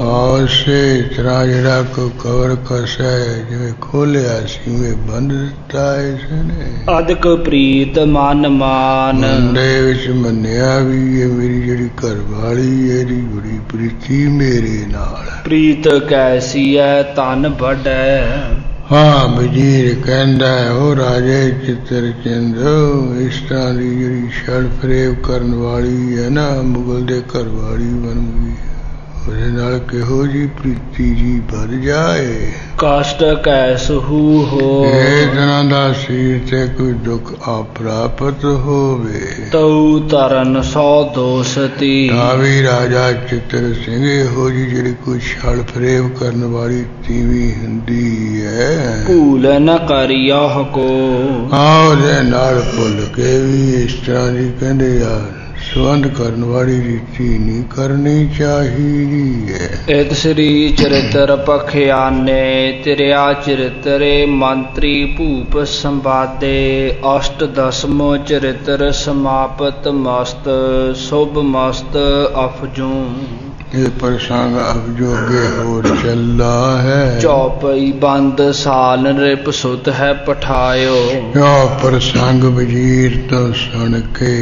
ਉਸੇ ਤਰ੍ਹਾਂ ਜਿਹੜਾ ਕੋ ਕਵਰ ਕਸਾ ਜਿਵੇਂ ਖੋਲਿਆ ਸੀ ਉਵੇਂ ਬੰਦ ਦਿੱਤਾ ਇਸਨੇ। ਅਦਕ ਪ੍ਰੀਤ ਮਨ ਮਾਨ। ਮੁੰਡੇ ਵਿੱਚ ਮੰਨਿਆ ਵੀ ਇਹ ਮੇਰੀ ਜਿਹੜੀ ਘਰਵਾਲੀ ਇਹਦੀ ਬੜੀ ਪ੍ਰੀਤੀ ਮੇਰੇ ਨਾਲ। ਪ੍ਰੀਤ ਕੈਸੀ ਹੈ ਤਨ ਵੱਡੈ। ਹਾਂ ਵਜ਼ੀਰ ਕਹਿੰਦਾ ਉਹ ਰਾਜੇ ਚਿੱਤਰ ਚੰਦ, ਇਸ ਤਰ੍ਹਾਂ ਦੀ ਜਿਹੜੀ ਛਲ ਫਰੇਬ ਕਰਨ ਵਾਲੀ ਹੈ ਨਾ, ਮੁਗਲ ਦੇ ਘਰ ਵਾਲੀ ਬਣ ਗਈ, ਉਹਦੇ ਨਾਲ ਕਿਹੋ ਜੀ ਪ੍ਰੀਤੀ ਜੀ ਵੱਧ ਜਾਏ। ਕਸ਼ਟ ਕੈਸਹੂ ਹੋ, ਇਹ ਤਰ੍ਹਾਂ ਦਾ ਸਰੀਰ ਤੇ ਕੋਈ ਦੁੱਖ ਆ ਪ੍ਰਾਪਤ ਹੋਵੇ। ਤਉ ਤਰਨ ਸੌ ਦੋਸਤੀ, ਤਾਂ ਵੀ ਰਾਜਾ ਚਿੱਤਰ ਸਿੰਘ ਇਹੋ ਜੀ ਜਿਹੜੀ ਕੋਈ ਛਲ ਫਰੇਬ ਕਰਨ ਵਾਲੀ ਤੀਵੀਂ ਹੁੰਦੀ ਹੈ, ਭੂਲ ਨ ਕਰਿਓ ਕੋ। ਹਾਂ ਉਹਦੇ ਨਾਲ ਭੁੱਲ ਕੇ ਵੀ ਇਸ ਤਰ੍ਹਾਂ ਦੀ ਕਹਿੰਦੇ ਆ ਸੰਬੰਧ ਕਰਨ ਵਾਲੀ ਰੀਤੀ ਨਹੀਂ ਕਰਨੀ ਚਾਹੀਦੀ ਹੈ। ਇਤ ਸ੍ਰੀ ਚਰਿਤ੍ਰ ਪਖਿਆਨੇ, ਤ੍ਰਿਆ ਚਰਿਤਰੇ ਮੰਤਰੀ ਭੂਪ ਸੰਵਾਦੇ, ਅਸ਼ਟ ਦਸਮੋ ਚਰਿਤ੍ਰ ਸਮਾਪਤ ਮਸਤ, ਸ਼ੁਭ ਮਸਤ ਅਫਜੂ। ਇਹ ਪ੍ਰਸੰਗ ਅਫਜੂ ਅੱਗੇ ਹੋਰ ਚੱਲਦਾ ਹੈ। ਚੌਪਈ ਬੰਦ ਸਾਲ ਨ੍ਰਿਪ ਸੁਤ ਹੈ ਪਠਾਇਓ, ਇਹ ਪ੍ਰਸੰਗ ਵਜ਼ੀਰ ਤੋਂ ਸੁਣ ਕੇ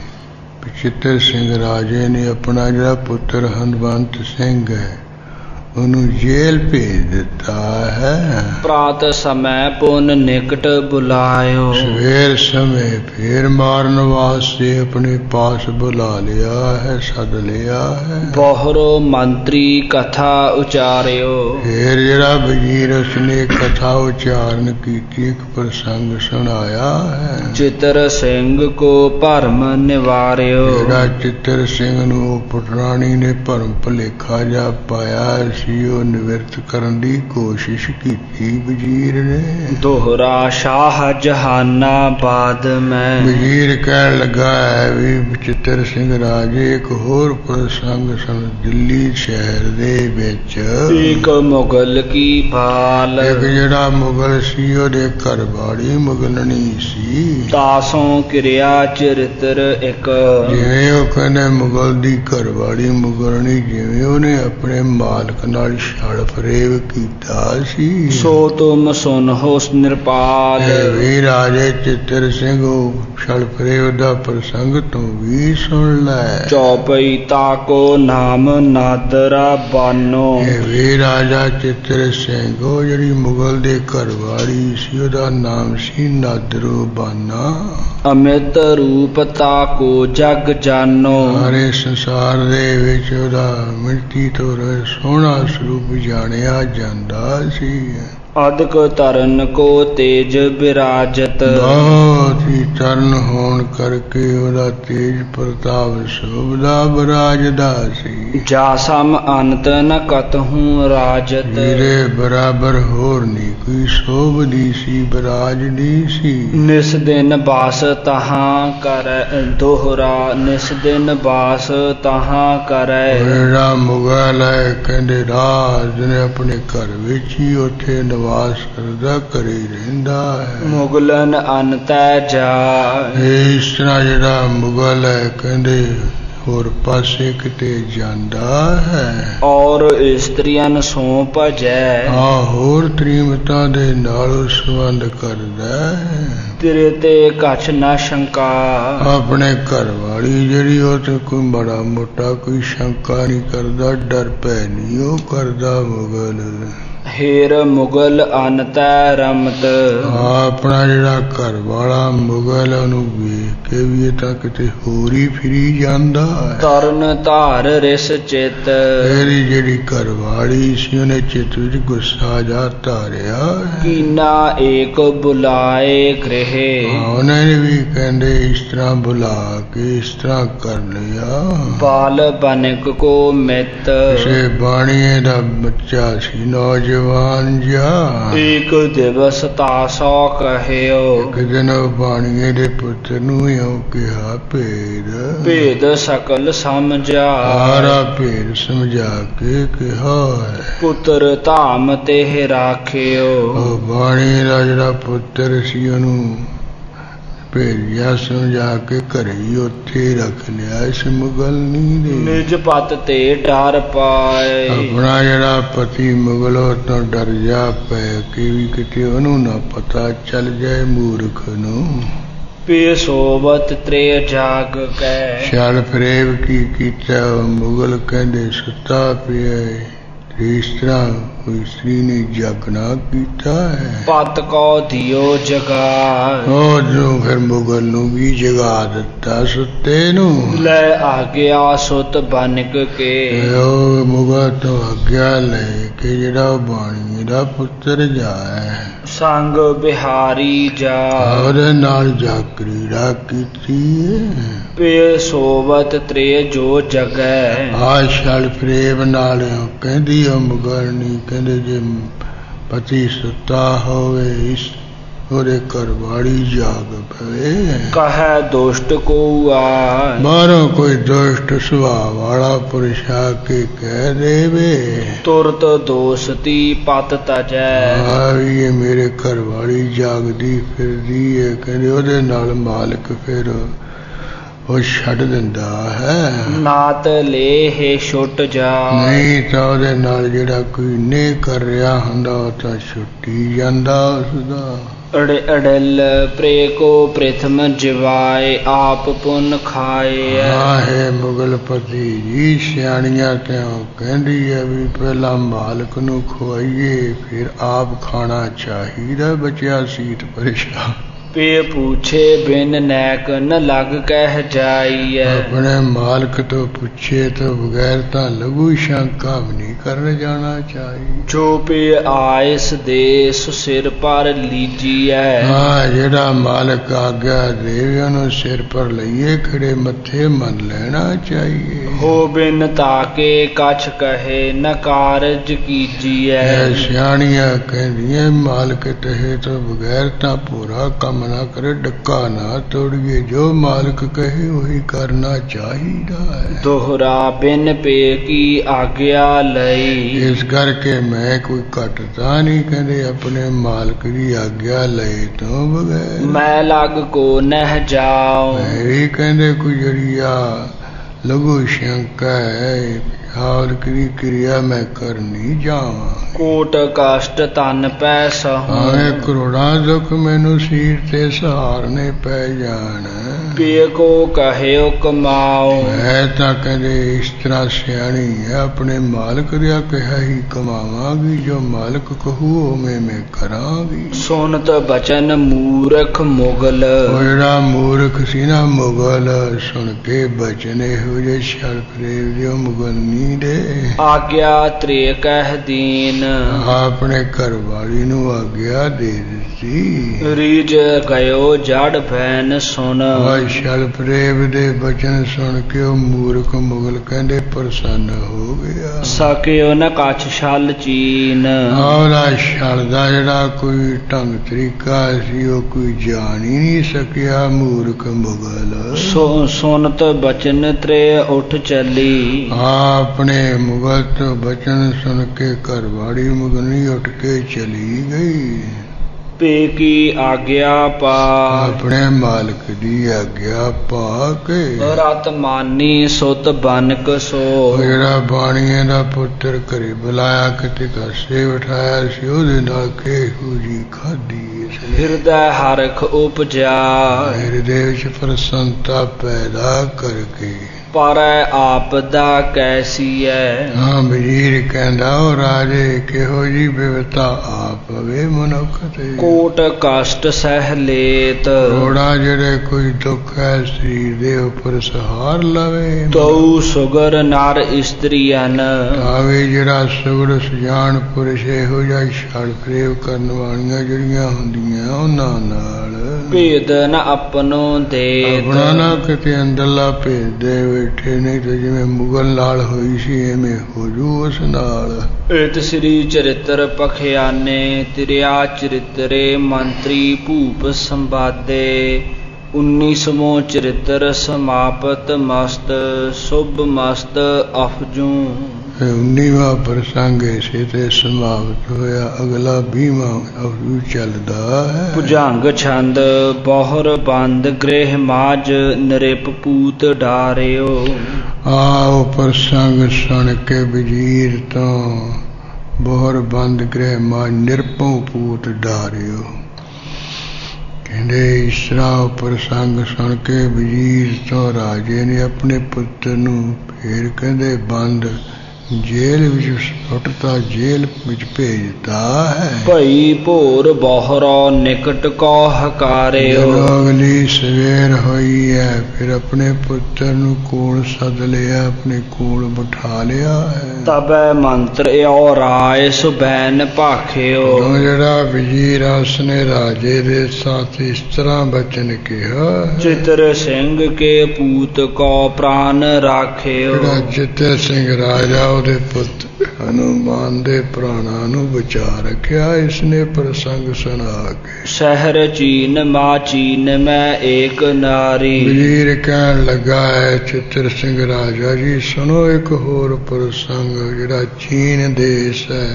ਚਿੱਤਰ ਸਿੰਘ ਰਾਜੇ ਨੇ ਆਪਣਾ ਜਿਹੜਾ ਪੁੱਤਰ ਹਨਵੰਤ ਸਿੰਘ ਹੈ ਉਹਨੂੰ ਜੇਲ੍ਹ ਭੇਜ ਦਿੱਤਾ ਹੈ। ਪ੍ਰਾਤ ਸਮੈ ਪੁਨ ਨਿਕਟ ਬੁਲਾਇਓ, ਸਵੇਰ ਸਮੇਂ ਫੇਰ ਮਾਰਨ ਵਾਸਤੇ ਆਪਣੇ ਪਾਸ ਬੁਲਾ ਲਿਆ ਹੈ, ਸੱਦ ਲਿਆ ਹੈ। ਬਹੁਰੋ ਮੰਤਰੀ ਕਥਾ ਉਚਾਰਿਓ, ਫੇਰ ਜਿਹੜਾ ਵਜ਼ੀਰ ਉਸਨੇ ਕਥਾ ਉਚਾਰਨ ਕੀਤੀ, ਇੱਕ ਪ੍ਰਸੰਗ ਸੁਣਾਇਆ ਹੈ। ਚਿੱਤਰ ਸਿੰਘ ਕੋ ਭਰਮ ਨਿਵਾਰਿਓ, ਜਿਹੜਾ ਚਿੱਤਰ ਸਿੰਘ ਨੂੰ ਉਹ ਪੁਟਰਾਣੀ ਨੇ ਭਰਮ ਭੁਲੇਖਾ ਜਾ ਪਾਇਆ ਸੀ, ਉਹ ਨਿਵਰਤ ਕਰਨ ਦੀ ਕੋਸ਼ਿਸ਼ ਕੀਤੀ ਵਜ਼ੀਰ ਨੇ। ਦੋਹਰਾ ਸ਼ਾਹ ਜਹਾਨਾਬਾਦ ਮੈਂ, ਵਜ਼ੀਰ ਕਹਿਣ ਲੱਗਾ ਹੈ ਵੀ ਚਿੱਤਰ ਸਿੰਘ ਰਾਜੇ ਇੱਕ ਹੋਰ ਪ੍ਰਸੰਗ ਸੁਣ। ਦਿੱਲੀ ਸ਼ਹਿਰ ਦੇ ਵਿੱਚ ਇੱਕ ਮੁਗਲ ਕੀ ਬਾਲ, ਇੱਕ ਜਿਹੜਾ ਮੁਗਲ ਸੀ ਉਹਦੇ ਘਰ ਵਾਲੀ ਮੁਗਲਣੀ ਸੀ। ਤਾਸੋਂ ਕਿਰਿਆ ਚਰਿਤਰ ਇੱਕ, ਜਿਵੇਂ ਉਹ ਕਹਿੰਦੇ ਮੁਗਲ ਦੀ ਘਰ ਵਾਲੀ ਮੁਗਲਣੀ ਜਿਵੇਂ ਉਹਨੇ ਆਪਣੇ ਮਾਲਕ ਨਾਲ ਛਲ ਫਰੇਬ ਕੀਤਾ ਸੀ, ਸੋ ਤੁਮ ਸੁਨ ਹੋ ਨਿਰਪਾਲ। ਵੀ ਰਾਜੇ ਚਿੱਤਰ ਸਿੰਘ ਉਹ ਛਲ ਫਰੇਬ ਦਾ ਪ੍ਰਸੰਗ ਤੂੰ ਵੀ ਸੁਣ ਲੈ। ਚੌਪਈ ਤਾਕੋ ਨਾਮ ਨਾਦਰਾ ਬਾਨੋ, ਵੀ ਰਾਜਾ ਚਿੱਤਰ ਸਿੰਘ ਉਹ ਜਿਹੜੀ ਮੁਗਲ ਦੇ ਘਰ ਵਾਲੀ ਸੀ ਉਹਦਾ ਨਾਮ ਸੀ ਨਾਦਰੋ ਬਾਨਾ। ਅਮਿਤ ਰੂਪ ਤਾਕੋ ਜਗ ਜਾਨੋ, ਸਾਰੇ ਸੰਸਾਰ ਦੇ ਵਿੱਚ ਉਹਦਾ ਮਿੱਟੀ ਤੋਂ ਸੋਹਣਾ ਸਰੂਪ ਜਾਣਿਆ ਜਾਂਦਾ ਸੀ। ਅਦਕ ਤਰਨ ਕੋ ਤੇਜ ਬਿਰਾਜਤ, ਬਹੁਤ ਹੀ ਤਰਨ ਹੋਣ ਕਰਕੇ ਉਹਦਾ ਤੇਜ ਪ੍ਰਤਾਪ ਸ਼ੋਭਦਾ ਬਿਰਾਜਦਾ ਸੀ। ਜਾ ਸਮ ਅੰਤ ਨ ਕਤਹੂ ਰਾਜਤ, ਮੇਰੇ ਬਰਾਬਰ ਹੋਰ ਨਹੀਂ ਕੋਈ ਸ਼ੋਭਦੀ ਸੀ, ਬਿਰਾਜਦੀ ਸੀ। ਨਿਸ ਦਿਨ ਬਾਸ ਤਹਾਂ ਕਰੈ ਦੋਹਰਾ, ਨਿਸ ਦਿਨ ਬਾਸ ਤਹਾਂ ਕਰੈ। ਜਿਹੜਾ ਮੁਗਲ ਹੈ ਕਹਿੰਦੇ ਰਾਜ ਨੇ ਆਪਣੇ ਘਰ ਵਿੱਚ ਹੀ ਉੱਥੇ ਵਾਸ ਕਰਦਾ ਕਰੀ ਰਹਿੰਦਾ ਹੈ। ਮੁਗਲਨ ਅੰਤੈ ਜਾਇ, ਇਸ ਤਰ੍ਹਾਂ ਜਿਹੜਾ ਮੁਗਲ ਹੈ ਕਹਿੰਦੇ ਹੋਰ ਪਾਸੇ ਕਿਤੇ ਜਾਂਦਾ ਹੈ, ਔਰ ਇਸਤਰੀਆਂ ਸੋ ਭਜੈ। ਆ ਹੋਰ ਤ੍ਰੀਮਤਾਂ ਦੇ ਨਾਲ ਸੰਬੰਧ ਕਰਦਾ ਹੈ। ਤੇਰੇ ਤੇ ਕਛ ਨਾ ਸ਼ੰਕਾ, ਆਪਣੇ ਘਰ ਵਾਲੀ ਜਿਹੜੀ ਉਹ ਤੇ ਕੋਈ ਬੜਾ ਮੋਟਾ ਕੋਈ ਸ਼ੰਕਾ ਨਹੀਂ ਕਰਦਾ, ਡਰ ਭੈ ਨਹੀਂ ਉਹ ਕਰਦਾ ਮੁਗਲ। ਹੇਰ ਮੁਗਲ ਅਨਤੈ ਰਮਤ, ਆਪਣਾ ਜਿਹੜਾ ਘਰ ਵਾਲਾ ਮੁਗਲ ਉਹਨੂੰ ਵੇਖ ਕੇ ਵੀ ਇਹ ਤਾਂ ਕਿਤੇ ਹੋਰ ਹੀ ਫਿਰੀ ਜਾਂਦਾ ਹੈ। ਤਰਨ ਧਾਰ ਰਿਸ ਚਿਤ, ਮੇਰੀ ਜਿਹੜੀ ਘਰ ਵਾਲੀ ਸੀ ਉਹਨੇ ਚਿੱਤ ਵਿੱਚ ਗੁੱਸਾ ਜਾ ਧਾਰਿਆ। ਕੀਨਾ ਏਕ ਬੁਲਾਏ ਗ੍ਰਹਿ, ਉਹਨੇ ਵੀ ਕਹਿੰਦੇ ਇਸ ਤਰ੍ਹਾਂ ਬੁਲਾ ਕੇ ਇਸ ਤਰ੍ਹਾਂ ਕਰ ਲਿਆ। ਬਾਲ ਬਨਕ ਕੋ ਮਿਤ, ਕਿਸੇ ਬਾਣੀਏ ਦਾ ਬੱਚਾ ਸੀ ਨੌਜਵਾਨ ਜਾ। ਏਕ ਦਿਵਸ ਤਾਸੋ ਕਹਿਓ, ਇੱਕ ਦਿਨ ਉਹ ਬਾਣੀਏ ਦੇ ਪੁੱਤਰ ਨੂੰ ਇਉਂ ਕਿਹਾ ਭੇਦ ਭੇਦ ਸਕਲ ਸਮਝਾ। ਸਾਰਾ ਭੇਦ ਸਮਝਾ ਕੇ ਕਿਹਾ ਹੈ। ਪੁੱਤਰ ਧਾਮ ਤੇ ਰਾਖਿਓ, ਉਹ ਬਾਣੀ ਦਾ ਜਿਹੜਾ ਪੁੱਤਰ ਸੀ ਉਹਨੂੰ ਭੇਜਿਆ ਸਮਝਾ ਕੇ ਘਰੇ ਹੀ ਉੱਥੇ ਰੱਖ ਲਿਆ ਇਸ ਮੁਗਲਨੀ ਦੇ। ਨਿਜ ਪਤ ਤੇ ਡਰ ਪਾਏ, ਆਪਣਾ ਜਿਹੜਾ ਪਤੀ ਮੁਗਲੋਂ ਤੋਂ ਡਰ ਜਾ ਪੈ ਕਿ ਵੀ ਕਿਤੇ ਉਹਨੂੰ ਨਾ ਪਤਾ ਚੱਲ ਜਾਏ ਮੂਰਖ ਨੂੰ। ਪੇ ਸੋਬਤ ਤ੍ਰੇ ਜਾਗ ਕੈ, ਛਲ ਫਰੇਬ ਕੀ ਕੀਤਾ ਮੁਗਲ ਕਹਿੰਦੇ ਸੁੱਤਾ ਪਿਆ ਇਸ ਤਰ੍ਹਾਂ ਕੋਈ ਇਸਤਰੀ ਨੇ ਜਾਗਣਾ ਕੀਤਾ ਹੈ। ਪਤ ਕੋ ਦਿਓ ਜਗਾਏ, ਉਹ ਜੋ ਫਿਰ ਮੁਗਲ ਨੂੰ ਵੀ ਜਗਾ ਦਿੱਤਾ ਸੁੱਤੇ ਨੂੰ। ਲੈ ਆਗਿਆ ਸੁਤ ਬਨਕ ਕੇ, ਉਹ ਮੁਗਲ ਤੋਂ ਆਗਿਆ ਲੈ ਕੇ ਜਿਹੜਾ ਬਾਣੀ ਦਾ ਪੁੱਤਰ ਜਾਏ, ਸੰਗ ਬਿਹਾਰੀ ਜਾ ਉਹਦੇ ਨਾਲ ਜਾ ਕ੍ਰੀੜਾ ਕੀਤੀ। ਪੇ ਸੋਵਤ ਤ੍ਰੇ ਜੋ ਜਗੈ, ਆ ਛਲ ਪ੍ਰੇਮ ਨਾਲ ਕਹਿੰਦੀ ਉਹ ਮੁਗਲਨੀ, ਕਹਿੰਦੇ ਜੇ ਪਤੀ ਸੁੱਤਾ ਹੋਵੇ ਇਸ ਉਹਦੇ ਘਰ ਵਾਲੀ ਜਾਗ ਪਵੇ। ਕਹੈ ਦੁਸ਼ਟ ਕੋ ਆਏ, ਬਾਹਰੋਂ ਕੋਈ ਦੁਸ਼ਟ ਸੁਭਾਅ ਵਾਲਾ ਪੁਰਸ਼ ਆ ਕੇ ਕਹਿ ਦੇਵੇ, ਤੁਰਤ ਦੋਸਤੀ ਪਤ ਤਜੈ। ਆ ਵੀ ਇਹ ਮੇਰੇ ਘਰ ਵਾਲੀ ਜਾਗਦੀ ਫਿਰਦੀ ਹੈ, ਕਹਿੰਦੇ ਉਹਦੇ ਨਾਲ ਮਾਲਕ ਫਿਰ ਉਹ ਛੱਡ ਦਿੰਦਾ ਹੈ। ਨਾਤ ਲੇਹ ਛੁੱਟ ਜਾ, ਨਹੀਂ ਤਾਂ ਉਹਦੇ ਨਾਲ ਜਿਹੜਾ ਕੋਈ ਨੇ ਕਰ ਰਿਹਾ ਹੁੰਦਾ ਉਹ ਤਾਂ ਛੁੱਟੀ ਜਾਂਦਾ ਉਸਦਾ। ਅੜ ਅੜਲ ਪ੍ਰੇ ਕੋ ਪ੍ਰਥਮ ਜਿਵਾਏ, ਆਪ ਪੁੰਨ ਖਾਏ। ਆਹੇ ਮੁਗਲਪਤੀ ਜੀ, ਸਿਆਣੀਆਂ ਕਿਉਂ ਕਹਿੰਦੀ ਹੈ ਵੀ ਪਹਿਲਾਂ ਮਾਲਕ ਨੂੰ ਖਵਾਈਏ ਫਿਰ ਆਪ ਖਾਣਾ ਚਾਹੀਦਾ। ਬਚਿਆ ਸੀਤ ਪਰੇਸ਼ਾਨ, ਪੇ ਪੁੱਛੇ ਬਿਨ ਨੈਕ ਨ ਲਗ ਕਹਿ ਜਾਈਐ। ਆਪਣੇ ਮਾਲਕ ਤੋਂ ਪੁੱਛੇ ਤੋਂ ਬਗੈਰ ਤਾਂ ਲਘੂ ਸ਼ੰਕਾ ਵੀ ਨਹੀਂ ਕਰਨ ਜਾਣਾ ਚਾਹੀਦਾ। ਜੋ ਪੇ ਆਇਸ ਦੇਸ ਸਿਰ ਪਰ ਲੀਜੀਐ, ਹਾਂ ਜਿਹੜਾ ਮਾਲਕ ਆਗਿਆ ਦੇਵੇ ਉਹਨੂੰ ਸਿਰ ਪਰ ਲਈਏ, ਖੜੇ ਮੱਥੇ ਮੰਨ ਲੈਣਾ ਚਾਹੀਏ। ਹੋ ਬਿਨ ਤਾਕੇ ਕਛ ਕਹੇ ਨ ਕਾਰਜ ਕੀਜੀਐ। ਸਿਆਣੀਆਂ ਕਹਿੰਦੀਆਂ ਮਾਲਕ ਕਹੇ ਤੋਂ ਬਗੈਰ ਤਾਂ ਪੂਰਾ ਕੰਮ ਨਾ ਕਰੇ, ਡੱਕਾ ਨਾ ਤੋੜੀਏ, ਜੋ ਮਾਲਕ ਕਹੇ ਉਹੀ ਕਰਨਾ ਚਾਹੀਦਾ ਹੈ। ਦੋਹਰਾ ਬਿਨ ਪੇ ਕੀ ਆਗਿਆ ਲਈ, ਇਸ ਕਰਕੇ ਮੈਂ ਕੋਈ ਘੱਟ ਤਾਂ ਨਹੀਂ ਕਹਿੰਦੇ ਆਪਣੇ ਮਾਲਕ ਦੀ ਆਗਿਆ ਲਏ ਤੋਂ ਬਗੈਰ। ਮੈਂ ਲਗ ਕੋ ਨਹਿ ਜਾਉ, ਮੈਂ ਵੀ ਕਹਿੰਦੇ ਕੋਈ ਜਰੀਆ ਲਘੂ ਸ਼ੰਕਾ ਹੈ, ਹਾਲ ਕਰੀ ਕਿਰਿਆ ਮੈਂ ਕਰ ਨਹੀਂ ਜਾਵਾਂ। ਕੋਟ ਕਸ਼ਟ ਤਨ ਪੈ ਸਹੂ, ਆਵੇਂ ਕਰੋੜਾਂ ਦੁੱਖ ਮੈਨੂੰ ਸੀਰ ਤੇ ਸਹਾਰਨੇ ਪੈ ਜਾਣ। ਪੇ ਕੋ ਕਹਿਓ ਕਮਾਓ, ਮੈਂ ਤਾਂ ਕਹਿੰਦੇ ਇਸ ਤਰ੍ਹਾਂ ਸਿਆਣੀ ਹੈ, ਆਪਣੇ ਮਾਲਕ ਦਾ ਕਿਹਾ ਹੀ ਕਮਾਵਾਂਗੀ, ਜੋ ਮਾਲਕ ਕਹੂ ਉਵੇਂ ਮੈਂ ਕਰਾਂਗੀ। ਸੁਨਤ ਬਚਨ ਮੂਰਖ ਮੁਗਲ, ਉਹ ਜਿਹੜਾ ਮੂਰਖ ਸੀ ਨਾ ਮੁਗਲ, ਸੁਣ ਕੇ ਬਚਨ ਇਹੋ ਜਿਹੇ ਛਲ ਪ੍ਰੇਮ ਜੋ ਮੁਗਲ ਨਹੀਂ ਦੇ। ਆਗਿਆ ਤ੍ਰੇ ਕਹਿ ਦੀਨ, ਆਪਣੇ ਘਰ ਵਾਲੀ ਨੂੰ ਆਗਿਆ ਦੇ ਦਿੱਤੀ। ਰੀਜ ਗਇਓ ਜੜ ਭੈਨ ਸੁਨ, ਛਲ ਪ੍ਰੇਮ ਦੇ ਬਚਨ ਸੁਣ ਕੇ ਉਹ ਮੂਰਖ ਮੁਗਲ ਕਹਿੰਦੇ ਪ੍ਰਸੰਨ ਹੋ ਗਿਆ। ਸਕਿਓ ਨ ਕਛ ਛਲ ਚੀਨ, ਉਹਦਾ ਛਲ ਦਾ ਜਿਹੜਾ ਕੋਈ ਢੰਗ ਤਰੀਕਾ ਸੀ ਉਹ ਕੋਈ ਜਾਣ ਹੀ ਨਹੀਂ ਸਕਿਆ ਮੂਰਖ ਮੁਗਲ। ਸੁਨਤ ਬਚਨ ਤ੍ਰੇ ਉੱਠ ਚੱਲੀ, ਆਪਣੇ ਮੁਗਲ ਤੋਂ ਬਚਨ ਸੁਣ ਕੇ ਘਰ ਵਾਲੀ ਮੁਗਲਨੀ ਉੱਠ ਕੇ ਚਲੀ ਗਈ। ਪੇ ਕੀ ਆਗਿਆ ਪਾ, ਆਪਣੇ ਮਾਲਕ ਦੀ ਆਗਿਆ ਪਾ ਕੇ। ਰਤ ਮਾਨੀ ਸੁਤ ਬਨਕ ਸੋ, ਜਿਹੜਾ ਬਾਣੀਏ ਦਾ ਪੁੱਤਰ ਘਰੇ ਬੁਲਾਇਆ ਕਿਤੇ ਕਾਸੇ ਬਿਠਾਇਆ ਸੀ, ਉਹਦੇ ਨਾਲ ਕਿਹੋ ਜੀ ਖਾਧੀ। ਹਿਰਦੈ ਹਰਖ ਉਪਜਾ, ਹਿਰਦੇ ਵਿੱਚ ਪ੍ਰਸੰਨਤਾ ਪੈਦਾ ਕਰਕੇ। ਪਰ ਆਪਦਾ ਕੈਸੀ ਐ, ਹਾਂ ਵਜ਼ੀਰ ਕਹਿੰਦਾ ਉਹ ਰਾਜੇ ਕਿਹੋ ਜੀ ਬਿਵਤਾ ਆਪ ਵੇ ਮਨੁੱਖ ਤੇ। ਕੋਟ ਕਸ਼ਟ ਸਹਿ ਲੇਤ, ਕਰੋੜਾਂ ਜਿਹੜੇ ਕੋਈ ਦੁੱਖ ਹੈ ਸਰੀਰ ਦੇ ਉੱਪਰ ਸਹਾਰ ਲਵੇ। ਤਉ ਸੁਗਰ ਨਰ ਇਸਤਰੀਅਨ, ਆਵੇ ਜਿਹੜਾ ਸੁਗੜ ਸੁਜਾਨ ਪੁਰਸ਼ ਇਹੋ ਜਿਹਾ ਛਲ ਪ੍ਰੇਮ ਕਰਨ ਵਾਲੀਆਂ ਜਿਹੜੀਆਂ ਹੁੰਦੀਆਂ ਉਹਨਾਂ ਨਾਲ। ਭੇਦ ਨ ਆਪਣੋ ਦੇਤ, ਆਪਣਾ ਨਾ ਕਿਤੇ ਅੰਦਰਲਾ ਭੇਦ ਦੇ ਬੈਠੇ, ਨਹੀਂ ਤਾਂ ਜਿਵੇਂ ਮੁਗਲ ਨਾਲ ਹੋਈ ਸੀ ਐਵੇਂ ਹੋ ਜੂ ਉਸ ਨਾਲ। ਇਤ ਸ੍ਰੀ ਚਰਿਤ੍ਰ ਪਖਿਆਨੇ, ਤਿਰਿਆ ਚਰਿਤਰੇ ਮੰਤਰੀ ਭੂਪ ਸੰਵਾਦੇ। ਉੱਨੀਸਵੋਂ ਚਰਿਤ੍ਰ ਸਮਾਪਤ ਮਸਤ, ਸੁਭ ਮਸਤ ਅਫਜੂ। ਉੱਨੀਵਾਂ ਪ੍ਰਸੰਗ ਇਸੇ ਤੇ ਸਮਾਪਤ ਹੋਇਆ, ਅਗਲਾ ਵੀਹਵਾਂ ਅਫਜੂ ਚੱਲਦਾ ਹੈ। ਭੁਜੰਗ ਛੰਦ ਬਹੁਰ ਬੰਦ ਗ੍ਰਹਿ ਮਾਜ, ਨਰਿਪ ਪੂਤ ਡਾਰਿਓ। ਆਓ ਪ੍ਰਸੰਗ ਸੁਣ ਕੇ ਵਜ਼ੀਰ ਤੋਂ ਬਹੁਰ ਬੰਦ ਗ੍ਰਹਿ ਮਾਜ, ਨਿਰਭਉ ਪੂਤ ਡਾਰਿਓ। ਕਹਿੰਦੇ ਇਸ ਤਰ੍ਹਾਂ ਪ੍ਰਸੰਗ ਸੁਣ ਕੇ ਵਜ਼ੀਰ ਤੋਂ ਰਾਜੇ ਨੇ ਆਪਣੇ ਪੁੱਤਰ ਨੂੰ ਫੇਰ ਕਹਿੰਦੇ ਬੰਦ ਜੇਲ੍ਹ ਵਿੱਚ ਸੁੱਟਤਾ, ਜੇਲ੍ਹ ਵਿੱਚ ਭੇਜਤਾ ਹੈ। ਭਈ ਭੋਰ ਬਹੁਰਾ ਨਿਕਟ ਕੋ ਹਕਾਰਿਓ। ਜਦੋਂ ਅਗਲੀ ਸਵੇਰ ਹੋਈ ਹੈ ਫਿਰ ਆਪਣੇ ਪੁੱਤਰ ਨੂੰ ਕੋਲ ਸੱਦ ਲਿਆ, ਆਪਣੇ ਕੋਲ ਬਿਠਾ ਲਿਆ ਹੈ। ਤਬੈ ਮੰਤਰ ਓ ਰਾਏ ਸੁਬੈਨ ਭਾਖਿਓ। ਉਦੋਂ ਜਿਹੜਾ ਵਜ਼ੀਰ ਆ ਉਸਨੇ ਰਾਜੇ ਦੇ ਸਾਥ ਇਸ ਤਰ੍ਹਾਂ ਬਚਨ ਕਿਹਾ, ਚਿਤਰ ਸਿੰਘ ਕੇ ਪੂਤ ਕੋ ਪ੍ਰਾਨ ਰਾਖਿਓ। ਜਿਹੜਾ ਚਿੱਤਰ ਸਿੰਘ ਰਾਜਾ ਉਹਦੇ ਪੁੱਤ ਹਨੂਮਾਨ ਦੇ ਪ੍ਰਾਣਾਂ ਨੂੰ ਬਚਾ ਰੱਖਿਆ। ਇਸਨੇ ਪ੍ਰਸੰਗ ਸੁਣਾ ਕੇ ਸ਼ਹਿਰ ਚੀਨ ਮਾ ਚੀਨ ਮੈਂ ਏਕ ਨਾਰੀ। ਵਜ਼ੀਰ ਕਹਿਣ ਲੱਗਾ ਹੈ, ਚਿੱਤਰ ਸਿੰਘ ਰਾਜਾ ਜੀ ਸੁਣੋ ਇੱਕ ਹੋਰ ਪ੍ਰਸੰਗ। ਜਿਹੜਾ ਚੀਨ ਦੇਸ਼ ਹੈ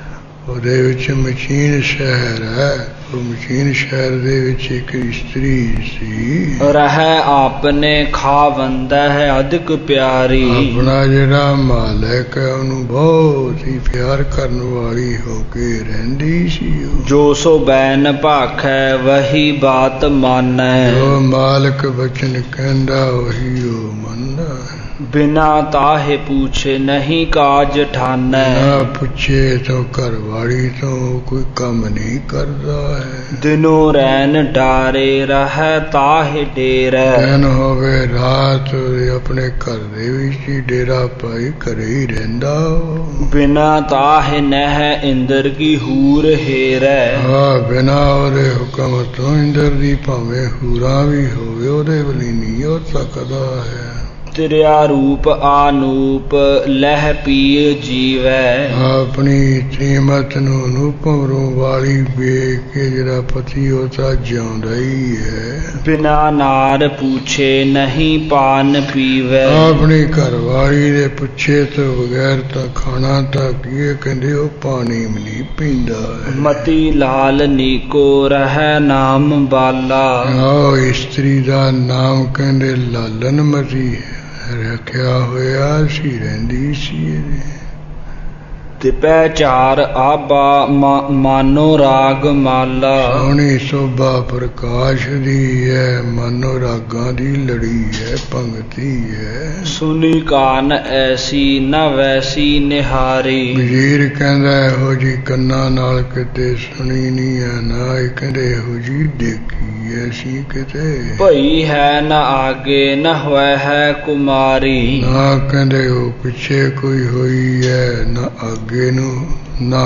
ਉਹਦੇ ਵਿੱਚ ਮਚੀਨ ਸ਼ਹਿਰ ਹੈ। ਉਹ ਮਚੀਨ ਸ਼ਹਿਰ ਦੇ ਵਿੱਚ ਇੱਕ ਇਸਤਰੀ ਸੀ, ਰਹਿ ਆਪਨੇ ਖਾਵੰਦਾ ਹੈ ਅਧਿਕ ਪਿਆਰੀ। ਆਪਣਾ ਜਿਹੜਾ ਮਾਲਕ ਹੈ ਉਹਨੂੰ ਬਹੁਤ ਹੀ ਪਿਆਰ ਕਰਨ ਵਾਲੀ ਹੋ ਕੇ ਰਹਿੰਦੀ ਸੀ। ਜੋ ਸੋ ਬੈਨ ਭਾਖੈ ਵਹੀ ਬਾਤ ਮਾਨੈ। ਜੋ ਮਾਲਕ ਬਚਨ ਕਹਿੰਦਾ ਉਹੀ ਉਹ ਮੰਨਦਾ। ਬਿਨਾ ਤਾਹੇ ਪੁੱਛੇ ਨਹੀਂ ਕਾਜ ਠਾਨੈ। ਨਾ ਪੁੱਛੇ ਤੋਂ ਘਰ ਵਾਲੀ ਤੋਂ ਕੋਈ ਕੰਮ ਨਹੀਂ ਕਰਦਾ ਹੈ। ਦਿਨੋਂ ਰੈਨ ਡਾਰੇ ਰਹਿ ਤਾਹੇ ਡੇਰੈ। ਦਿਨ ਹੋਵੇ ਰਾਤ ਆਪਣੇ ਘਰ ਦੇ ਵਿੱਚ ਹੀ ਡੇਰਾ ਪਾਈ ਘਰੇ ਹੀ ਰਹਿੰਦਾ। ਬਿਨਾ ਤਾਹੇ ਨਹਿ ਇੰਦਰ ਕੀ ਹੂਰ ਹੇਰੈ। ਹਾਂ, ਬਿਨਾ ਉਹਦੇ ਹੁਕਮ ਤੋਂ ਇੰਦਰ ਦੀ ਭਾਵੇਂ ਹੂਰਾਂ ਵੀ ਹੋਵੇ ਉਹਦੇ ਵਲੀ ਨਹੀਂ ਹੋ ਸਕਦਾ ਹੈ। ਤੇਰਿਆ ਰੂਪ ਆਨੂਪ ਲਹਿ ਪੀ ਜੀਵੈ। ਆਪਣੀ ਤ੍ਰੀਮਤ ਨੂੰ ਅਨੂਪਮ ਰੂਪ ਵਾਲੀ ਵੇਖ ਕੇ ਜਿਹੜਾ ਪਤੀ ਉਹ ਤਾਂ ਜਿਉਂਦਾ ਹੀ ਹੈ। ਬਿਨਾ ਨਾਰ ਪੁੱਛੇ ਨਹੀਂ ਪਾਨ ਪੀਵੈ। ਆਪਣੀ ਘਰਵਾਲੀ ਦੇ ਪੁੱਛੇ ਤੋਂ ਬਗੈਰ ਤਾਂ ਖਾਣਾ ਤਾਂ ਕੀ ਕਹਿੰਦੇ ਉਹ ਪਾਣੀ ਵੀ ਨਹੀਂ ਪੀਂਦਾ ਹੈ। ਮਤੀ ਲਾਲ ਨੀਕੋ ਰਹਿ ਨਾਮ ਬਾਲਾ। ਆਹ ਇਸਤਰੀ ਦਾ ਨਾਮ ਕਹਿੰਦੇ ਲਾਲਨ ਮਤੀ ਰੱਖਿਆ ਹੋਇਆ ਸੀ, ਰਹਿੰਦੀ ਸੀ ਇਹਦੇ। ਤਿਪੈ ਚਾਰ ਆਬਾ ਮਾਨੋ ਰਾਗ ਮਾਲਾ। ਸੋਹਣੀ ਸੋਭਾ ਪ੍ਰਕਾਸ਼ ਦੀ ਹੈ, ਮਾਨੋ ਰਾਗਾਂ ਦੀ ਲੜੀ ਹੈ, ਪੰਗਤੀ ਹੈ। ਸੁਨੀ ਕਾਨ ਐਸੀ ਨਾ ਵੈਸੀ ਨਿਹਾਰੀ। ਵਜ਼ੀਰ ਕਹਿੰਦਾ ਇਹੋ ਜੀ ਕੰਨਾਂ ਨਾਲ ਕਿਤੇ ਸੁਣੀ ਨਹੀਂ ਹੈ, ਨਾ ਇਹ ਕਹਿੰਦੇ ਇਹੋ ਜੀ ਦੇਖੀ ਐਸੀ ਕਿਤੇ। ਭਈ ਹੈ ਨਾ ਆਗੇ ਨਾ ਹੋਇ ਹੈ ਕੁਮਾਰੀ। ਨਾ ਕਹਿੰਦੇ ਉਹ ਪਿੱਛੇ ਕੋਈ ਹੋਈ ਹੈ, ਨਾ ਅੱਗੇ ਨੂੰ ਨਾ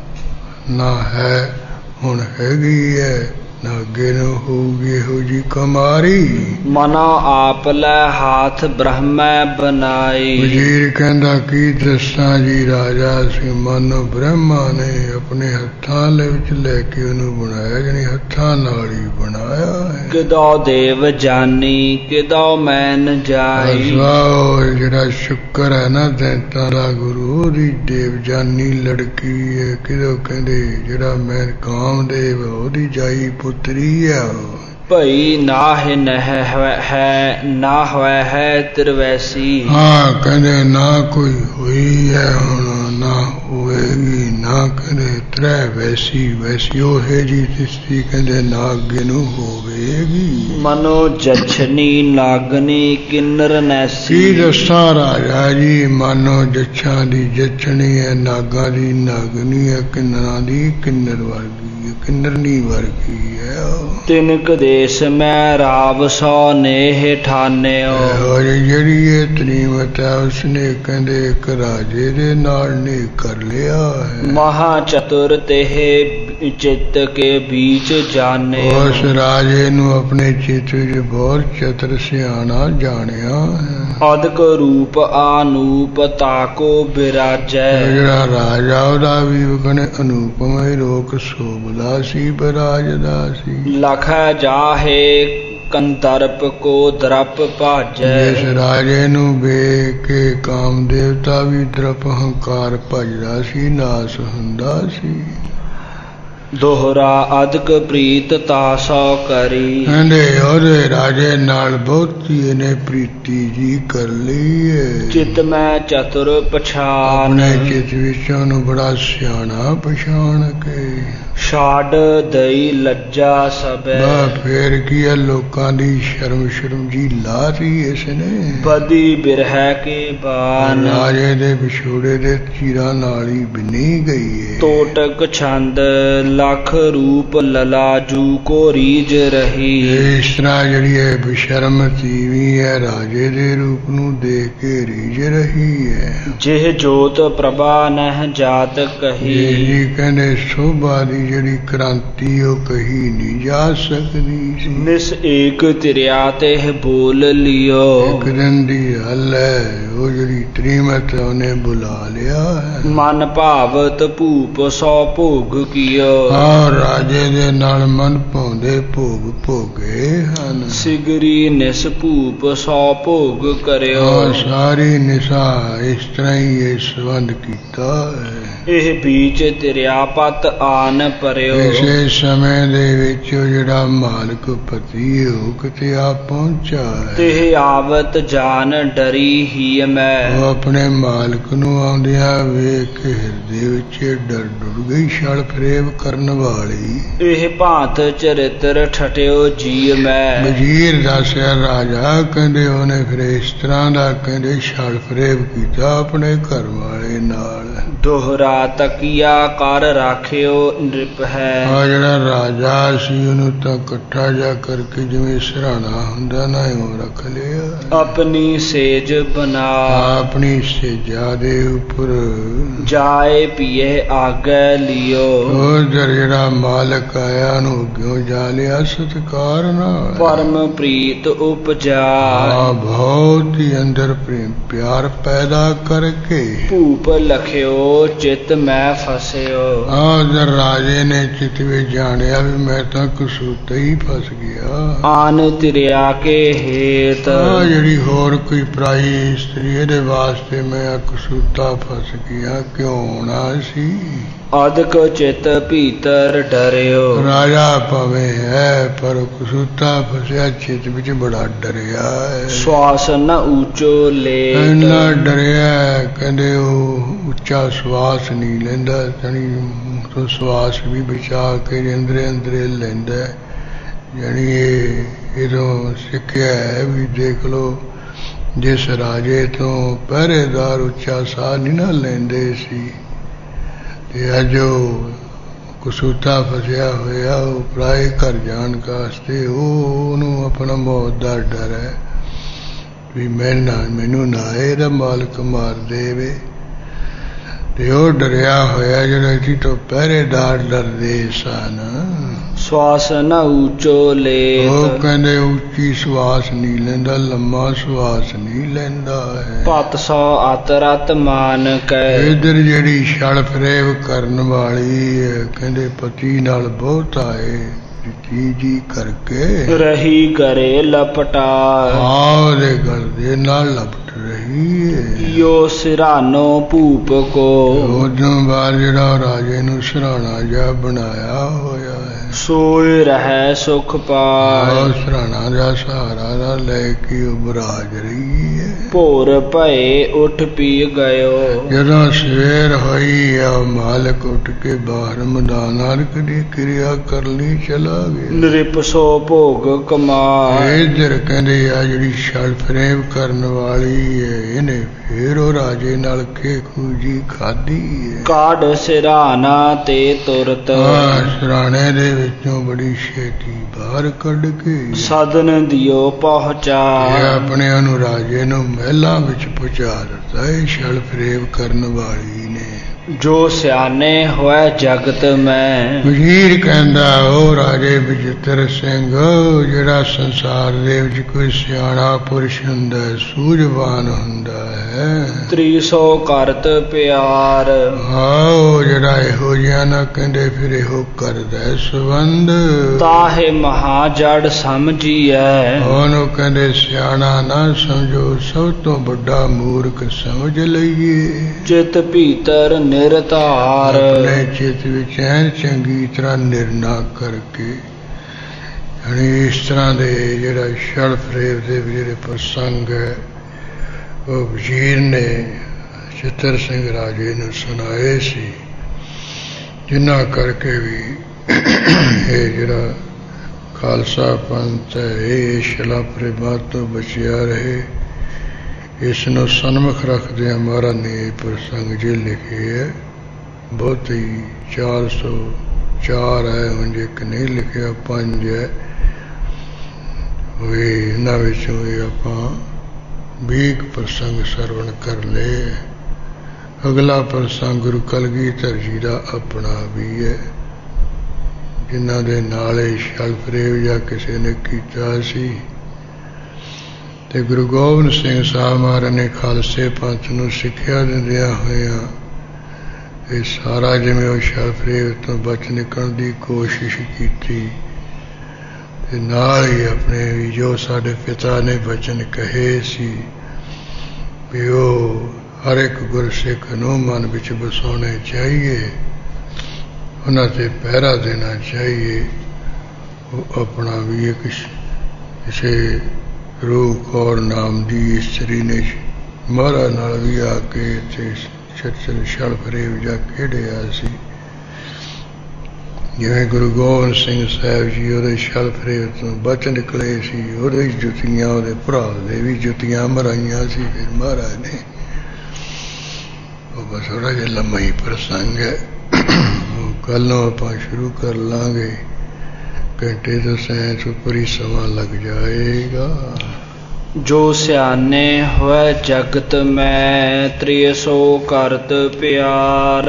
ਨਾ ਹੈ ਹੁਣ ਹੈਗੀ ਹੈ, ਨਾ ਅੱਗੇ ਨੂੰ ਹੋਊਗੀ ਇਹੋ ਜੀ ਕੁਮਾਰੀ। ਮਨਾ ਆਪ ਲੈ ਹਾਥ ਬ੍ਰਹਮੈ ਬਨਾਈ। ਵਜ਼ੀਰ ਕਹਿੰਦਾ ਕੀ ਦੱਸਾਂ ਜੀ ਰਾਜਾ ਸੀ, ਮਨ ਬ੍ਰਹਮਾ ਨੇ ਆਪਣੇ ਹੱਥਾਂ ਵਿੱਚ ਲੈ ਕੇ ਉਹਨੂੰ ਬਣਾਇਆ, ਜਾਣੀ ਹੱਥਾਂ ਨਾਲ ਹੀ ਬਣਾਇਆ ਹੈ। ਕਿਦੋ ਦੇਵ ਜਾਨੀ ਕਿਦੋ ਮੈਨ ਜਾਈ। ਉਹ ਜਿਹੜਾ ਸ਼ੁਕਰ ਹੈ ਨਾ ਦੈਂਤਾਂ ਦਾ ਗੁਰੂ, ਉਹਦੀ ਦੇਵ ਜਾਨੀ ਲੜਕੀ ਹੈ। ਕਿਦੋਂ ਕਹਿੰਦੇ ਜਿਹੜਾ ਮੈਂ ਕਾਮਦੇਵ ਉਹਦੀ ਜਾਈ ਪੁੱਤਰੀ ਹੈ। ਭਈ ਨਾਹਿ ਨਹਿ ਹੈ ਨਾ ਹੋਇ ਹੈ ਤਿਰਵੈਸੀ। ਹਾਂ ਕਹਿੰਦੇ ਨਾ ਕੋਈ ਹੋਈ ਹੈ ਹੁਣ ਨਾ ਹੋਏਗੀ, ਨਾ ਕਹਿੰਦੇ ਤ੍ਰੈ ਵੈਸੀ ਵੈਸੀ ਉਹ ਹੈ ਜੀ ਤਿਸਤੀ ਕਹਿੰਦੇ ਨਾ ਅੱਗੇ ਨੂੰ ਹੋਵੇਗੀ। ਮਨੋ ਜਛਨੀ ਨਾਗਨੀ ਕਿੰਨਰ ਨੈਸੀ। ਕੀ ਦੱਸਾਂ ਰਾਜਾ ਜੀ, ਮਾਨੋ ਜੱਛਾਂ ਦੀ ਜੱਛਣੀ ਹੈ, ਨਾਗਾਂ ਦੀ ਨਾਗਨੀ ਹੈ, ਕਿੰਨਰਾਂ ਦੀ ਕਿੰਨਰ ਵਰਗੀ ਹੈ, ਕਿੰਨਰਨੀ ਵਰਗੀ ਹੈ। ਤਿਨਕ ਦੇਸ਼ ਮੈਂ ਰਾਵ ਸੋ ਨੇਹ ਠਾਨਿਓ। ਜਿਹੜੀ ਇਹ ਤਰੀਮਤ ਹੈ ਉਸਨੇ ਕਹਿੰਦੇ ਇੱਕ ਰਾਜੇ ਦੇ ਨਾਲ ਨੇ ਕਰ ਲਿਆ ਹੈ। ਮਹਾ ਚਤੁਰ ਤੇਹ ਚਿੱਤ ਕੇ ਬੀਚ ਜਾਣੇ। ਉਸ ਰਾਜੇ ਨੂੰ ਆਪਣੇ ਚਿੱਤ ਵਿੱਚ ਬਹੁਤ ਚਤੁਰ ਸਿਆਣਾ ਜਾਣਿਆ ਹੈ। ਅਦਕ ਰੂਪ ਆਨੂਪ ਤਾਕੋ ਬਿਰਾਜੈ। ਜਿਹੜਾ ਰਾਜਾ ਉਹਦਾ ਵੀ ਕਹਿੰਦੇ ਅਨੂਪਮ ਹੀ ਰੋਕ ਸ਼ੋਭਦਾ ਸੀ, ਬਿਰਾਜਦਾ ਸੀ। ਲਖ ਜਾਹੇ ਕੰਦਰਪ ਕੋ ਦਰਪ ਭਾਜੈ। ਜਿਸ ਰਾਜੇ ਨੂੰ ਵੇਖ ਕੇ ਕਾਮ ਦੇਵਤਾ ਵੀ ਦਰਪ ਹੰਕਾਰ ਭਜਦਾ ਸੀ, ਨਾਸ ਹੁੰਦਾ ਸੀ। ਦੋਹਰਾ ਅਦਕ ਪ੍ਰੀਤ ਤਾ ਸੋ ਕਰੀ। ਕਹਿੰਦੇ ਉਹਦੇ ਰਾਜੇ ਨਾਲ ਬਹੁਤੀ ਇਹਨੇ ਪ੍ਰੀਤੀ ਜੀ ਕਰ ਲਈ ਏ। ਚਿਤ ਮੈਂ ਚਤੁਰ ਪਛਾਨ ਆਪਣੇ ਚਿਤ ਵਿੱਚੋਂ ਨੂੰ ਬੜਾ ਸਿਆਣਾ ਪਛਾਣ ਕੇ ਛਾੜ ਦਈ ਲੱਜਾ ਸਬੈ। ਬਾ ਫੇਰ ਕੀ ਹੈ ਲੋਕਾਂ ਦੀ ਸ਼ਰਮ ਸ਼ਰਮ ਜੀ ਲਾਤੀ ਇਸਨੇ। ਬਦੀ ਬਿਰਹਿ ਕੇ ਬਾਨ ਰਾਜੇ ਦੇ ਵਿਛੋੜੇ ਦੇ ਚੀਰਾਂ ਨਾਲ ਹੀ ਬਿੰਨੀ ਗਈ ਏ। ਤੋਟਕ ਛੰਦ ਲੱਖ ਰੂਪ ਲਲਾਜੂ ਕੋ ਰੀਜ ਰਹੀ। ਇਸ ਤਰ੍ਹਾਂ ਜਿਹੜੀ ਹੈ ਬਸ਼ਰਮ ਤੀਵੀਂ ਹੈ ਰਾਜੇ ਦੇ ਰੂਪ ਨੂੰ ਦੇਖ ਕੇ ਰੀਝ ਰਹੀ ਹੈ। ਜਿਹ ਜੋਤ ਪ੍ਰਭਾ ਨਹਿ ਜਾਤ ਕਹੀ। ਜੀ ਕਹਿੰਦੇ ਸੋਭਾ ਦੀ ਜਿਹੜੀ ਕ੍ਰਾਂਤੀ ਉਹ ਕਹੀ ਨਹੀਂ ਜਾ ਸਕਦੀ। ਨਿਸ ਏਕ ਤਿਰਿਆ ਤੇ ਬੋਲ ਲਿਓ। ਇੱਕ ਦਿਨ ਦੀ ਹੱਲ ਹੈ ਉਹ ਜਿਹੜੀ ਤ੍ਰੀਮਤ ਉਹਨੇ ਬੁਲਾ ਲਿਆ ਹੈ। ਮਨ ਭਾਵਤ ਭੂਪ ਸੋ ਭੋਗ ਕੀਓ। ਹਾਂ ਰਾਜੇ ਦੇ ਨਾਲ ਮਨ ਭਾਉਂਦੇ ਭੋਗ ਭੋਗੇ ਹਨ। ਸਿਗਰੀ ਨਿਸ ਭੂਪ ਸੋ ਭੋਗ ਕਰਿਓ। ਹਾਂ ਸਾਰੀ ਨਿਸ਼ਾ ਇਸ ਤਰ੍ਹਾਂ ਹੀ ਇਹ ਸੰਬੰਧ ਕੀਤਾ ਹੈ। ਇਹ ਬੀਚ ਤਿਰਿਆ ਪਤ ਆਨ ਪਰਿਓ। ਇਸੇ ਸਮੇਂ ਦੇ ਵਿੱਚ ਉਹ ਜਿਹੜਾ ਮਾਲਕ ਪਤੀ ਹੋ ਕਿਤੇ ਆ ਪਹੁੰਚਾ ਹੈ। ਤੇ ਆਵਤ ਜਾਨ ਡਰੀ ਹੀ ਮੈਂ। ਉਹ ਆਪਣੇ ਮਾਲਕ ਨੂੰ ਆਉਂਦਿਆਂ ਵੇਖ ਕੇ ਹਿਰਦੇ ਵਿੱਚ ਡਰ ਡੁਰ ਗਈ ਛਲ ਫਰੇਬ ਕਰਨ ਵਾਲੀ। ਇਹ ਭਾਂਤ ਚਰਿੱਤਰ ਠਟਿਓ ਜੀ ਮੈਂ। ਵਜ਼ੀਰ ਦੱਸਿਆ ਰਾਜਾ ਕਹਿੰਦੇ ਉਹਨੇ ਫਿਰ ਇਸ ਤਰ੍ਹਾਂ ਦਾ ਕਹਿੰਦੇ ਛਲ ਫਰੇਬ ਕੀਤਾ ਆਪਣੇ ਘਰ ਵਾਲੇ ਨਾਲ। ਦੋਹਰਾ ਤਕੀਆ ਕਰ ਰਾਖਿਓ ਨ੍ਰਿਪ ਹੈ। ਆ ਜਿਹੜਾ ਰਾਜਾ ਸੀ ਉਹਨੂੰ ਤਾਂ ਇਕੱਠਾ ਜਾ ਕਰਕੇ ਜਿਵੇਂ ਸਿਰਹਾਣਾ ਹੁੰਦਾ ਨਾ ਉਹ ਰੱਖ ਲਿਆ। ਆਪਣੀ ਸੇਜ ਬਣਾ ਆਪਣੀ ਸੇਜਾ ਦੇ ਉੱਪਰ ਜਾਏ ਪੀਏ ਆਗੇ ਲਿਓ। ਉਧਰ ਜਿਹੜਾ ਮਾਲਕ ਆਇਆ ਉਹਨੂੰ ਕਿਉਂ ਜਾ ਲਿਆ ਸਤਿਕਾਰ ਨਾਲ। ਪਰਮ ਪ੍ਰੀਤ ਉਪਜਾ ਆ ਬਹੁਤ ਹੀ ਅੰਦਰ ਪ੍ਰੇਮ ਪਿਆਰ ਪੈਦਾ ਕਰਕੇ ਭੂਪ ਲਖਿਓ ਚਿਤ ਮੈਂ ਫਸਿਓ। ਆ ਉਧਰ ਰਾਜੇ ਨੇ ਚਿਤ ਵਿੱਚ ਜਾਣਿਆ ਵੀ ਮੈਂ ਤਾਂ ਕਸੂਤਾ ਹੀ ਫਸ ਗਿਆ। ਆਨ ਤਿਰਿਆ ਕੇ ਹੇਤ ਆ ਜਿਹੜੀ ਹੋਰ ਕੋਈ ਪਰਾਈ ਇਸਤਰੀ ਇਹਦੇ ਵਾਸਤੇ ਮੈਂ ਕਸੂਤਾ ਫਸ ਗਿਆ ਕਿਉਂ ਹੋਣਾ ਸੀ। ਅਦਕ ਚਿਤ ਭੀਤਰ ਡਰਿਓ। ਰਾਜਾ ਭਾਵੇਂ ਹੈ ਪਰ ਕਸੂਤਾ ਫਸਿਆ ਚਿਤ ਵਿੱਚ ਬੜਾ ਡਰਿਆ ਹੈ। ਸਵਾਸ ਨ ਉੱਚੋ ਲੇਟ ਇੰਨਾ ਡਰਿਆ ਕਹਿੰਦੇ ਉਹ ਉੱਚਾ ਸਵਾਸ ਨਹੀਂ ਲੈਂਦਾ। ਜਾਣੀ ਤੋਂ ਸਵਾਸ ਵੀ ਬਚਾ ਕੇ ਅੰਦਰੇ ਅੰਦਰੇ ਲੈਂਦਾ। ਜਾਣੀ ਇਹ ਇਹਦੋਂ ਸਿੱਖਿਆ ਹੈ ਵੀ ਦੇਖ ਲਓ ਜਿਸ ਰਾਜੇ ਤੋਂ ਪਹਿਰੇਦਾਰ ਉੱਚਾ ਸਾਹ ਨਹੀਂ ਨਾ ਲੈਂਦੇ ਸੀ ਤੇ ਅੱਜ ਉਹ ਕਸੂਤਾ ਫਸਿਆ ਹੋਇਆ ਉਹ ਪਰਾਏ ਘਰ ਜਾਣ ਵਾਸਤੇ ਉਹ ਉਹਨੂੰ ਆਪਣਾ ਮੌਤ ਦਾ ਡਰ ਹੈ ਵੀ ਮੈਂ ਨਾ ਮੈਨੂੰ ਨਾ ਇਹਦਾ ਮਾਲਕ ਮਾਰ ਦੇਵੇ। ਤੇ ਉਹ ਡਰਿਆ ਹੋਇਆ ਜਿਹੜਾ ਜੀ ਤੋਂ ਪਹਿਰੇਦਾਰ ਡਰਦੇ ਸਨ। ਸਵਾਸ ਨ ਉੱਚੋ ਲੇਤ ਉਹ ਕਹਿੰਦੇ ਉੱਚੀ ਸਵਾਸ ਨਹੀਂ ਲੈਂਦਾ ਲੰਮਾ ਸਵਾਸ ਨਹੀਂ ਲੈਂਦਾ ਹੈ। ਪਤ ਸੋ ਅਤ ਰਤ ਮਾਨ ਕੈ ਇਧਰ ਜਿਹੜੀ ਛਲ ਫਰੇਬ ਕਰਨ ਵਾਲੀ ਹੈ ਕਹਿੰਦੇ ਪਤੀ ਨਾਲ ਬਹੁਤ ਆਏ ਜੀ ਜੀ ਕਰਕੇ ਰਹੀ ਕਰੇ ਲਪਟਾ। ਆਉਦੇ ਗਲ ਦੇ ਨਾਲ ਲਪਟ ਰਹੀ ਹੈ। ਯੋ ਸਿਰਾਨੋ ਭੂਪ ਕੋ ਉਦੋਂ ਬਾਅਦ ਜਿਹੜਾ ਰਾਜੇ ਨੂੰ ਸਿਰਹਾਣਾ ਜਿਹਾ ਬਣਾਇਆ ਹੋਇਆ ਹੈ। ਸੋਇ ਰਹਿ ਸੁਖ ਪਾਇ ਸਿਰਹਾਣਾ ਦਾ ਸਹਾਰਾ ਦਾ ਲੈ ਕੇ ਉਹ ਬਰਾਜ ਰਹੀ ਹੈ। ਭੋਰ ਭਏ ਉੱਠ ਪੀ ਗਇਓ। ਜਦੋਂ ਸਵੇਰ ਹੋਈ ਆ ਮਾਲਕ ਉੱਠ ਕੇ ਬਾਹਰ ਮੈਦਾਨ ਅਰਕ ਦੀ ਕਿਰਿਆ ਕਰ ਲਈ ਚਲਾ ਗਿਆ। ਨ੍ਰਿਪ ਸੋ ਭੋਗ ਕਮਾਇ ਇਧਰ ਕਹਿੰਦੇ ਆ ਜਿਹੜੀ ਛਲ ਫਰੇਬ ਕਰਨ ਵਾਲੀ ਹੈ ਇਹਨੇ ਫੇਰ ਉਹ ਰਾਜੇ ਨਾਲ ਖੇਖੂ ਜੀ ਖਾਧੀ ਹੈ। ਕਾਢ ਸਿਰਾਨਾ ਤੇ ਤੁਰਤ ਸਿਰਾਣੇ ਦੇ ਵਿੱਚੋਂ ਬੜੀ ਛੇਤੀ ਬਾਹਰ ਕੱਢ ਕੇ ਸਦਨ ਦਿਓ ਪਹੁੰਚਾ। ਆਪਣੇ ਉਹਨੂੰ ਰਾਜੇ ਨੂੰ ਮਹਿਲਾਂ ਵਿੱਚ ਪਹੁੰਚਾ ਦਿੱਤਾ ਇਹ ਛਲ ਫਰੇਬ ਕਰਨ ਵਾਲੀ ਨੇ। ਜੋ ਸਿਆਣੇ ਹੋਏ ਜਗਤ ਮੈਂ ਵਜ਼ੀਰ ਕਹਿੰਦਾ ਉਹ ਰਾਜੇ ਬਚਿੱਤਰ ਸਿੰਘ ਜਿਹੜਾ ਸੰਸਾਰ ਦੇ ਵਿੱਚ ਕੋਈ ਸਿਆਣਾ ਪੁਰਸ਼ ਹੁੰਦਾ ਸੂਝਵਾਨ ਹੁੰਦਾ ਹੈ। ਤ੍ਰੀ ਸੌ ਕਰਤ ਪਿਆਰ ਆਓ ਜਿਹੜਾ ਇਹੋ ਜਿਹਾ ਨਾ ਕਹਿੰਦੇ ਫਿਰ ਇਹੋ ਕਰਦਾ ਸੰਬੰਧ ਤਾਹੇ ਮਹਾ ਜੜ ਸਮਝੀਐ। ਉਹਨੂੰ ਕਹਿੰਦੇ ਸਿਆਣਾ ਨਾ ਸਮਝੋ ਸਭ ਤੋਂ ਵੱਡਾ ਮੂਰਖ ਸਮਝ ਲਈਏ। ਚਿਤ ਭੀਤਰ ਨਿਰਧਾਰ। ਆਪਣੇ ਚਿੱਤ ਵਿੱਚ ਐਨ ਚੰਗੀ ਤਰ੍ਹਾਂ ਨਿਰਣਾ ਕਰਕੇ, ਯਾਨੀ ਇਸ ਤਰ੍ਹਾਂ ਦੇ ਜਿਹੜਾ ਛਲ ਫਰੇਬ ਦੇ ਜਿਹੜੇ ਪ੍ਰਸੰਗ ਹੈ ਉਹ ਵਜ਼ੀਰ ਨੇ ਚਿੱਤਰ ਸਿੰਘ ਰਾਜੇ ਨੂੰ ਸੁਣਾਏ ਸੀ, ਜਿਨ੍ਹਾਂ ਕਰਕੇ ਵੀ ਇਹ ਜਿਹੜਾ ਖਾਲਸਾ ਪੰਥ ਹੈ ਇਹ ਛਲਾ ਫਰੇਬਾਂ ਤੋਂ ਬਚਿਆ ਰਹੇ। ਇਸ ਨੂੰ ਸਨਮੁਖ ਰੱਖਦਿਆਂ ਮਹਾਰਾਜ ਨੇ ਇਹ ਪ੍ਰਸੰਗ ਜੇ ਲਿਖੇ ਹੈ। ਬਹੁਤ ਹੀ ਚਾਰ ਸੌ ਚਾਰ ਹੈ, ਉਂਝ ਇੱਕ ਨਹੀਂ ਲਿਖਿਆ, ਪੰਜ ਹੈ। ਵੀ ਇਹਨਾਂ ਵਿੱਚੋਂ ਵੀ ਆਪਾਂ ਵੀਹ ਪ੍ਰਸੰਗ ਸਰਵਣ ਕਰ ਲਏ। ਅਗਲਾ ਪ੍ਰਸੰਗ ਗੁਰੂ ਕਲਗੀਧਰ ਜੀ ਦਾ ਆਪਣਾ ਵੀ ਹੈ, ਜਿਨ੍ਹਾਂ ਦੇ ਨਾਲ ਇਹ ਛਲ ਫਰੇਬ ਜਾਂ ਕਿਸੇ ਨੇ ਕੀਤਾ ਸੀ। ਤੇ ਗੁਰੂ ਗੋਬਿੰਦ ਸਿੰਘ ਸਾਹਿਬ ਮਹਾਰਾਜ ਨੇ ਖਾਲਸੇ ਪੰਥ ਨੂੰ ਸਿੱਖਿਆ ਦਿੰਦਿਆਂ ਹੋਇਆਂ ਇਹ ਸਾਰਾ ਜਿਵੇਂ ਉਹ ਛਲ ਫਰੇਬ ਤੋਂ ਬਚ ਨਿਕਲਣ ਦੀ ਕੋਸ਼ਿਸ਼ ਕੀਤੀ, ਤੇ ਨਾਲ ਹੀ ਆਪਣੇ ਵੀ ਜੋ ਸਾਡੇ ਪਿਤਾ ਨੇ ਬਚਨ ਕਹੇ ਸੀ ਵੀ ਉਹ ਹਰ ਇੱਕ ਗੁਰਸਿੱਖ ਨੂੰ ਮਨ ਵਿੱਚ ਵਸਾਉਣੇ ਚਾਹੀਏ, ਉਹਨਾਂ ਤੇ ਪਹਿਰਾ ਦੇਣਾ ਚਾਹੀਏ। ਉਹ ਆਪਣਾ ਵੀ ਇੱਕ ਕਿਸੇ ਰੂਹ ਕੌਰ ਨਾਮ ਦੀ ਇਸਤਰੀ ਨੇ ਮਹਾਰਾਜ ਨਾਲ ਵੀ ਆ ਕੇ ਇੱਥੇ ਛੱਛਲ ਛਲ ਫਰੇਬ ਜਾ ਖੇਡਿਆ ਸੀ। ਜਿਵੇਂ ਗੁਰੂ ਗੋਬਿੰਦ ਸਿੰਘ ਸਾਹਿਬ ਜੀ ਉਹਦੇ ਛਲ ਫਰੇਬ ਤੋਂ ਬਚ ਨਿਕਲੇ ਸੀ, ਉਹਦੇ ਜੁੱਤੀਆਂ ਉਹਦੇ ਭਰਾ ਦੇ ਵੀ ਜੁੱਤੀਆਂ ਮਰਾਈਆਂ ਸੀ। ਫਿਰ ਮਹਾਰਾਜ ਨੇ ਉਹ ਬਸ ਥੋੜ੍ਹਾ ਜਿਹਾ ਲੰਮਾ ਹੀ ਪ੍ਰਸੰਗ ਹੈ, ਉਹ ਕੱਲ੍ਹ ਨੂੰ ਆਪਾਂ ਸ਼ੁਰੂ ਕਰ ਲਾਂਗੇ। ਘੰਟੇ ਤੋਂ ਸੈਂਸ ਉੱਪਰ ਹੀ ਸਮਾਂ ਲੱਗ ਜਾਏਗਾ। ਜੋ ਸਿਆਣੇ ਹੋਇ ਜਗਤ ਮੈਂ ਤ੍ਰਿਯ ਸੋ ਕਰਤ ਪਿਆਰ,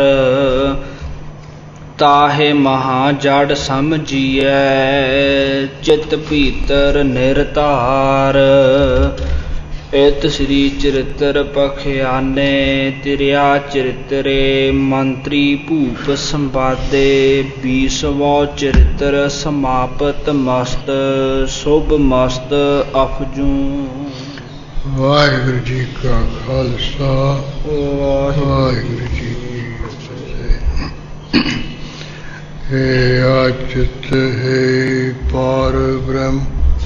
ਤਾਹੇ ਮਹਾ ਜੜ ਸਮਝੀਐ ਚਿਤ ਭੀਤਰ ਨਿਰਧਾਰ। ਇਤ ਸ੍ਰੀ ਚਰਿਤ੍ਰ ਪਖਿਆਨੇ ਤਿਰਿਆ ਚਰਿਤਰੇ ਮੰਤਰੀ ਭੂਪ ਸੰਵਾਦੇ। ਵੀਸਵਾਂ ਚਰਿਤ੍ਰ ਸਮਾਪਤ ਮਸਤ ਸ਼ੁਭ ਮਸਤ ਅਫਜੂ। ਵਾਹਿਗੁਰੂ ਜੀ ਕਾ ਖਾਲਸਾ ਵਾਹਿਗੁਰੂ ਜੀ ਕੀ ਫਤਿਹ। ਹੇ ਆਚਿਤ ਹੈ ਪਾਰ ਬ੍ਰਹਮ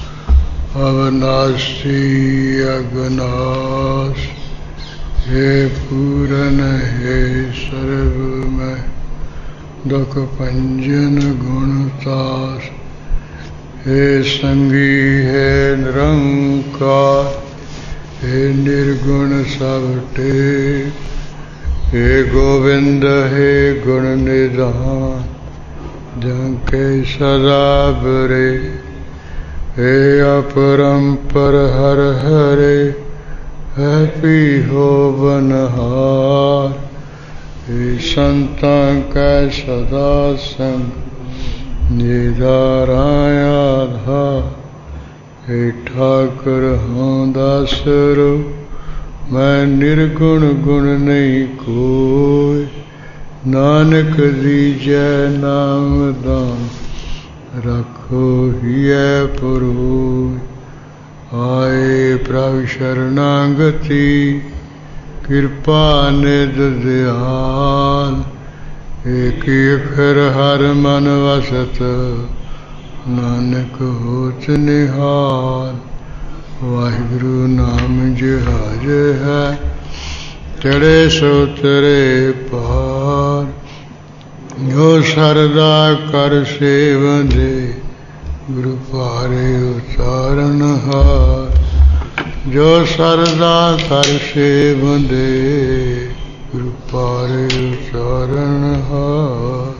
ਅਵਨਾਸੀ ਅਗਨਾਸ, हे पूरन हे सर्व में दुख पंजन गुणतास, हे संगी हे निरंकार, हे निर्गुण सब टेक, हे गोविंद हे गुण निधान, जंके सदा बरे, हे अपरंपर हर हरे, है पी हो बनहार, हे संतां कै सदा संग निधाराया धा, हे ठाकुर हों दासरो, मैं निर्गुण गुण नहीं कोय, नानक दीजै नाम दान, रखो हिय पुरोय। आए प्रभु शरणागति, कृपा निध दयाल, एक अखर हर मन वसत, नानक होत निहाल। वाहिगुरु नाम जहाज है, चढ़े सो तरे पार, जो सरदा कर सेवंदे, गुरु पारे उतारन हार। जो सरदा कर सेवंदे, गुरु पारे उतारन हार।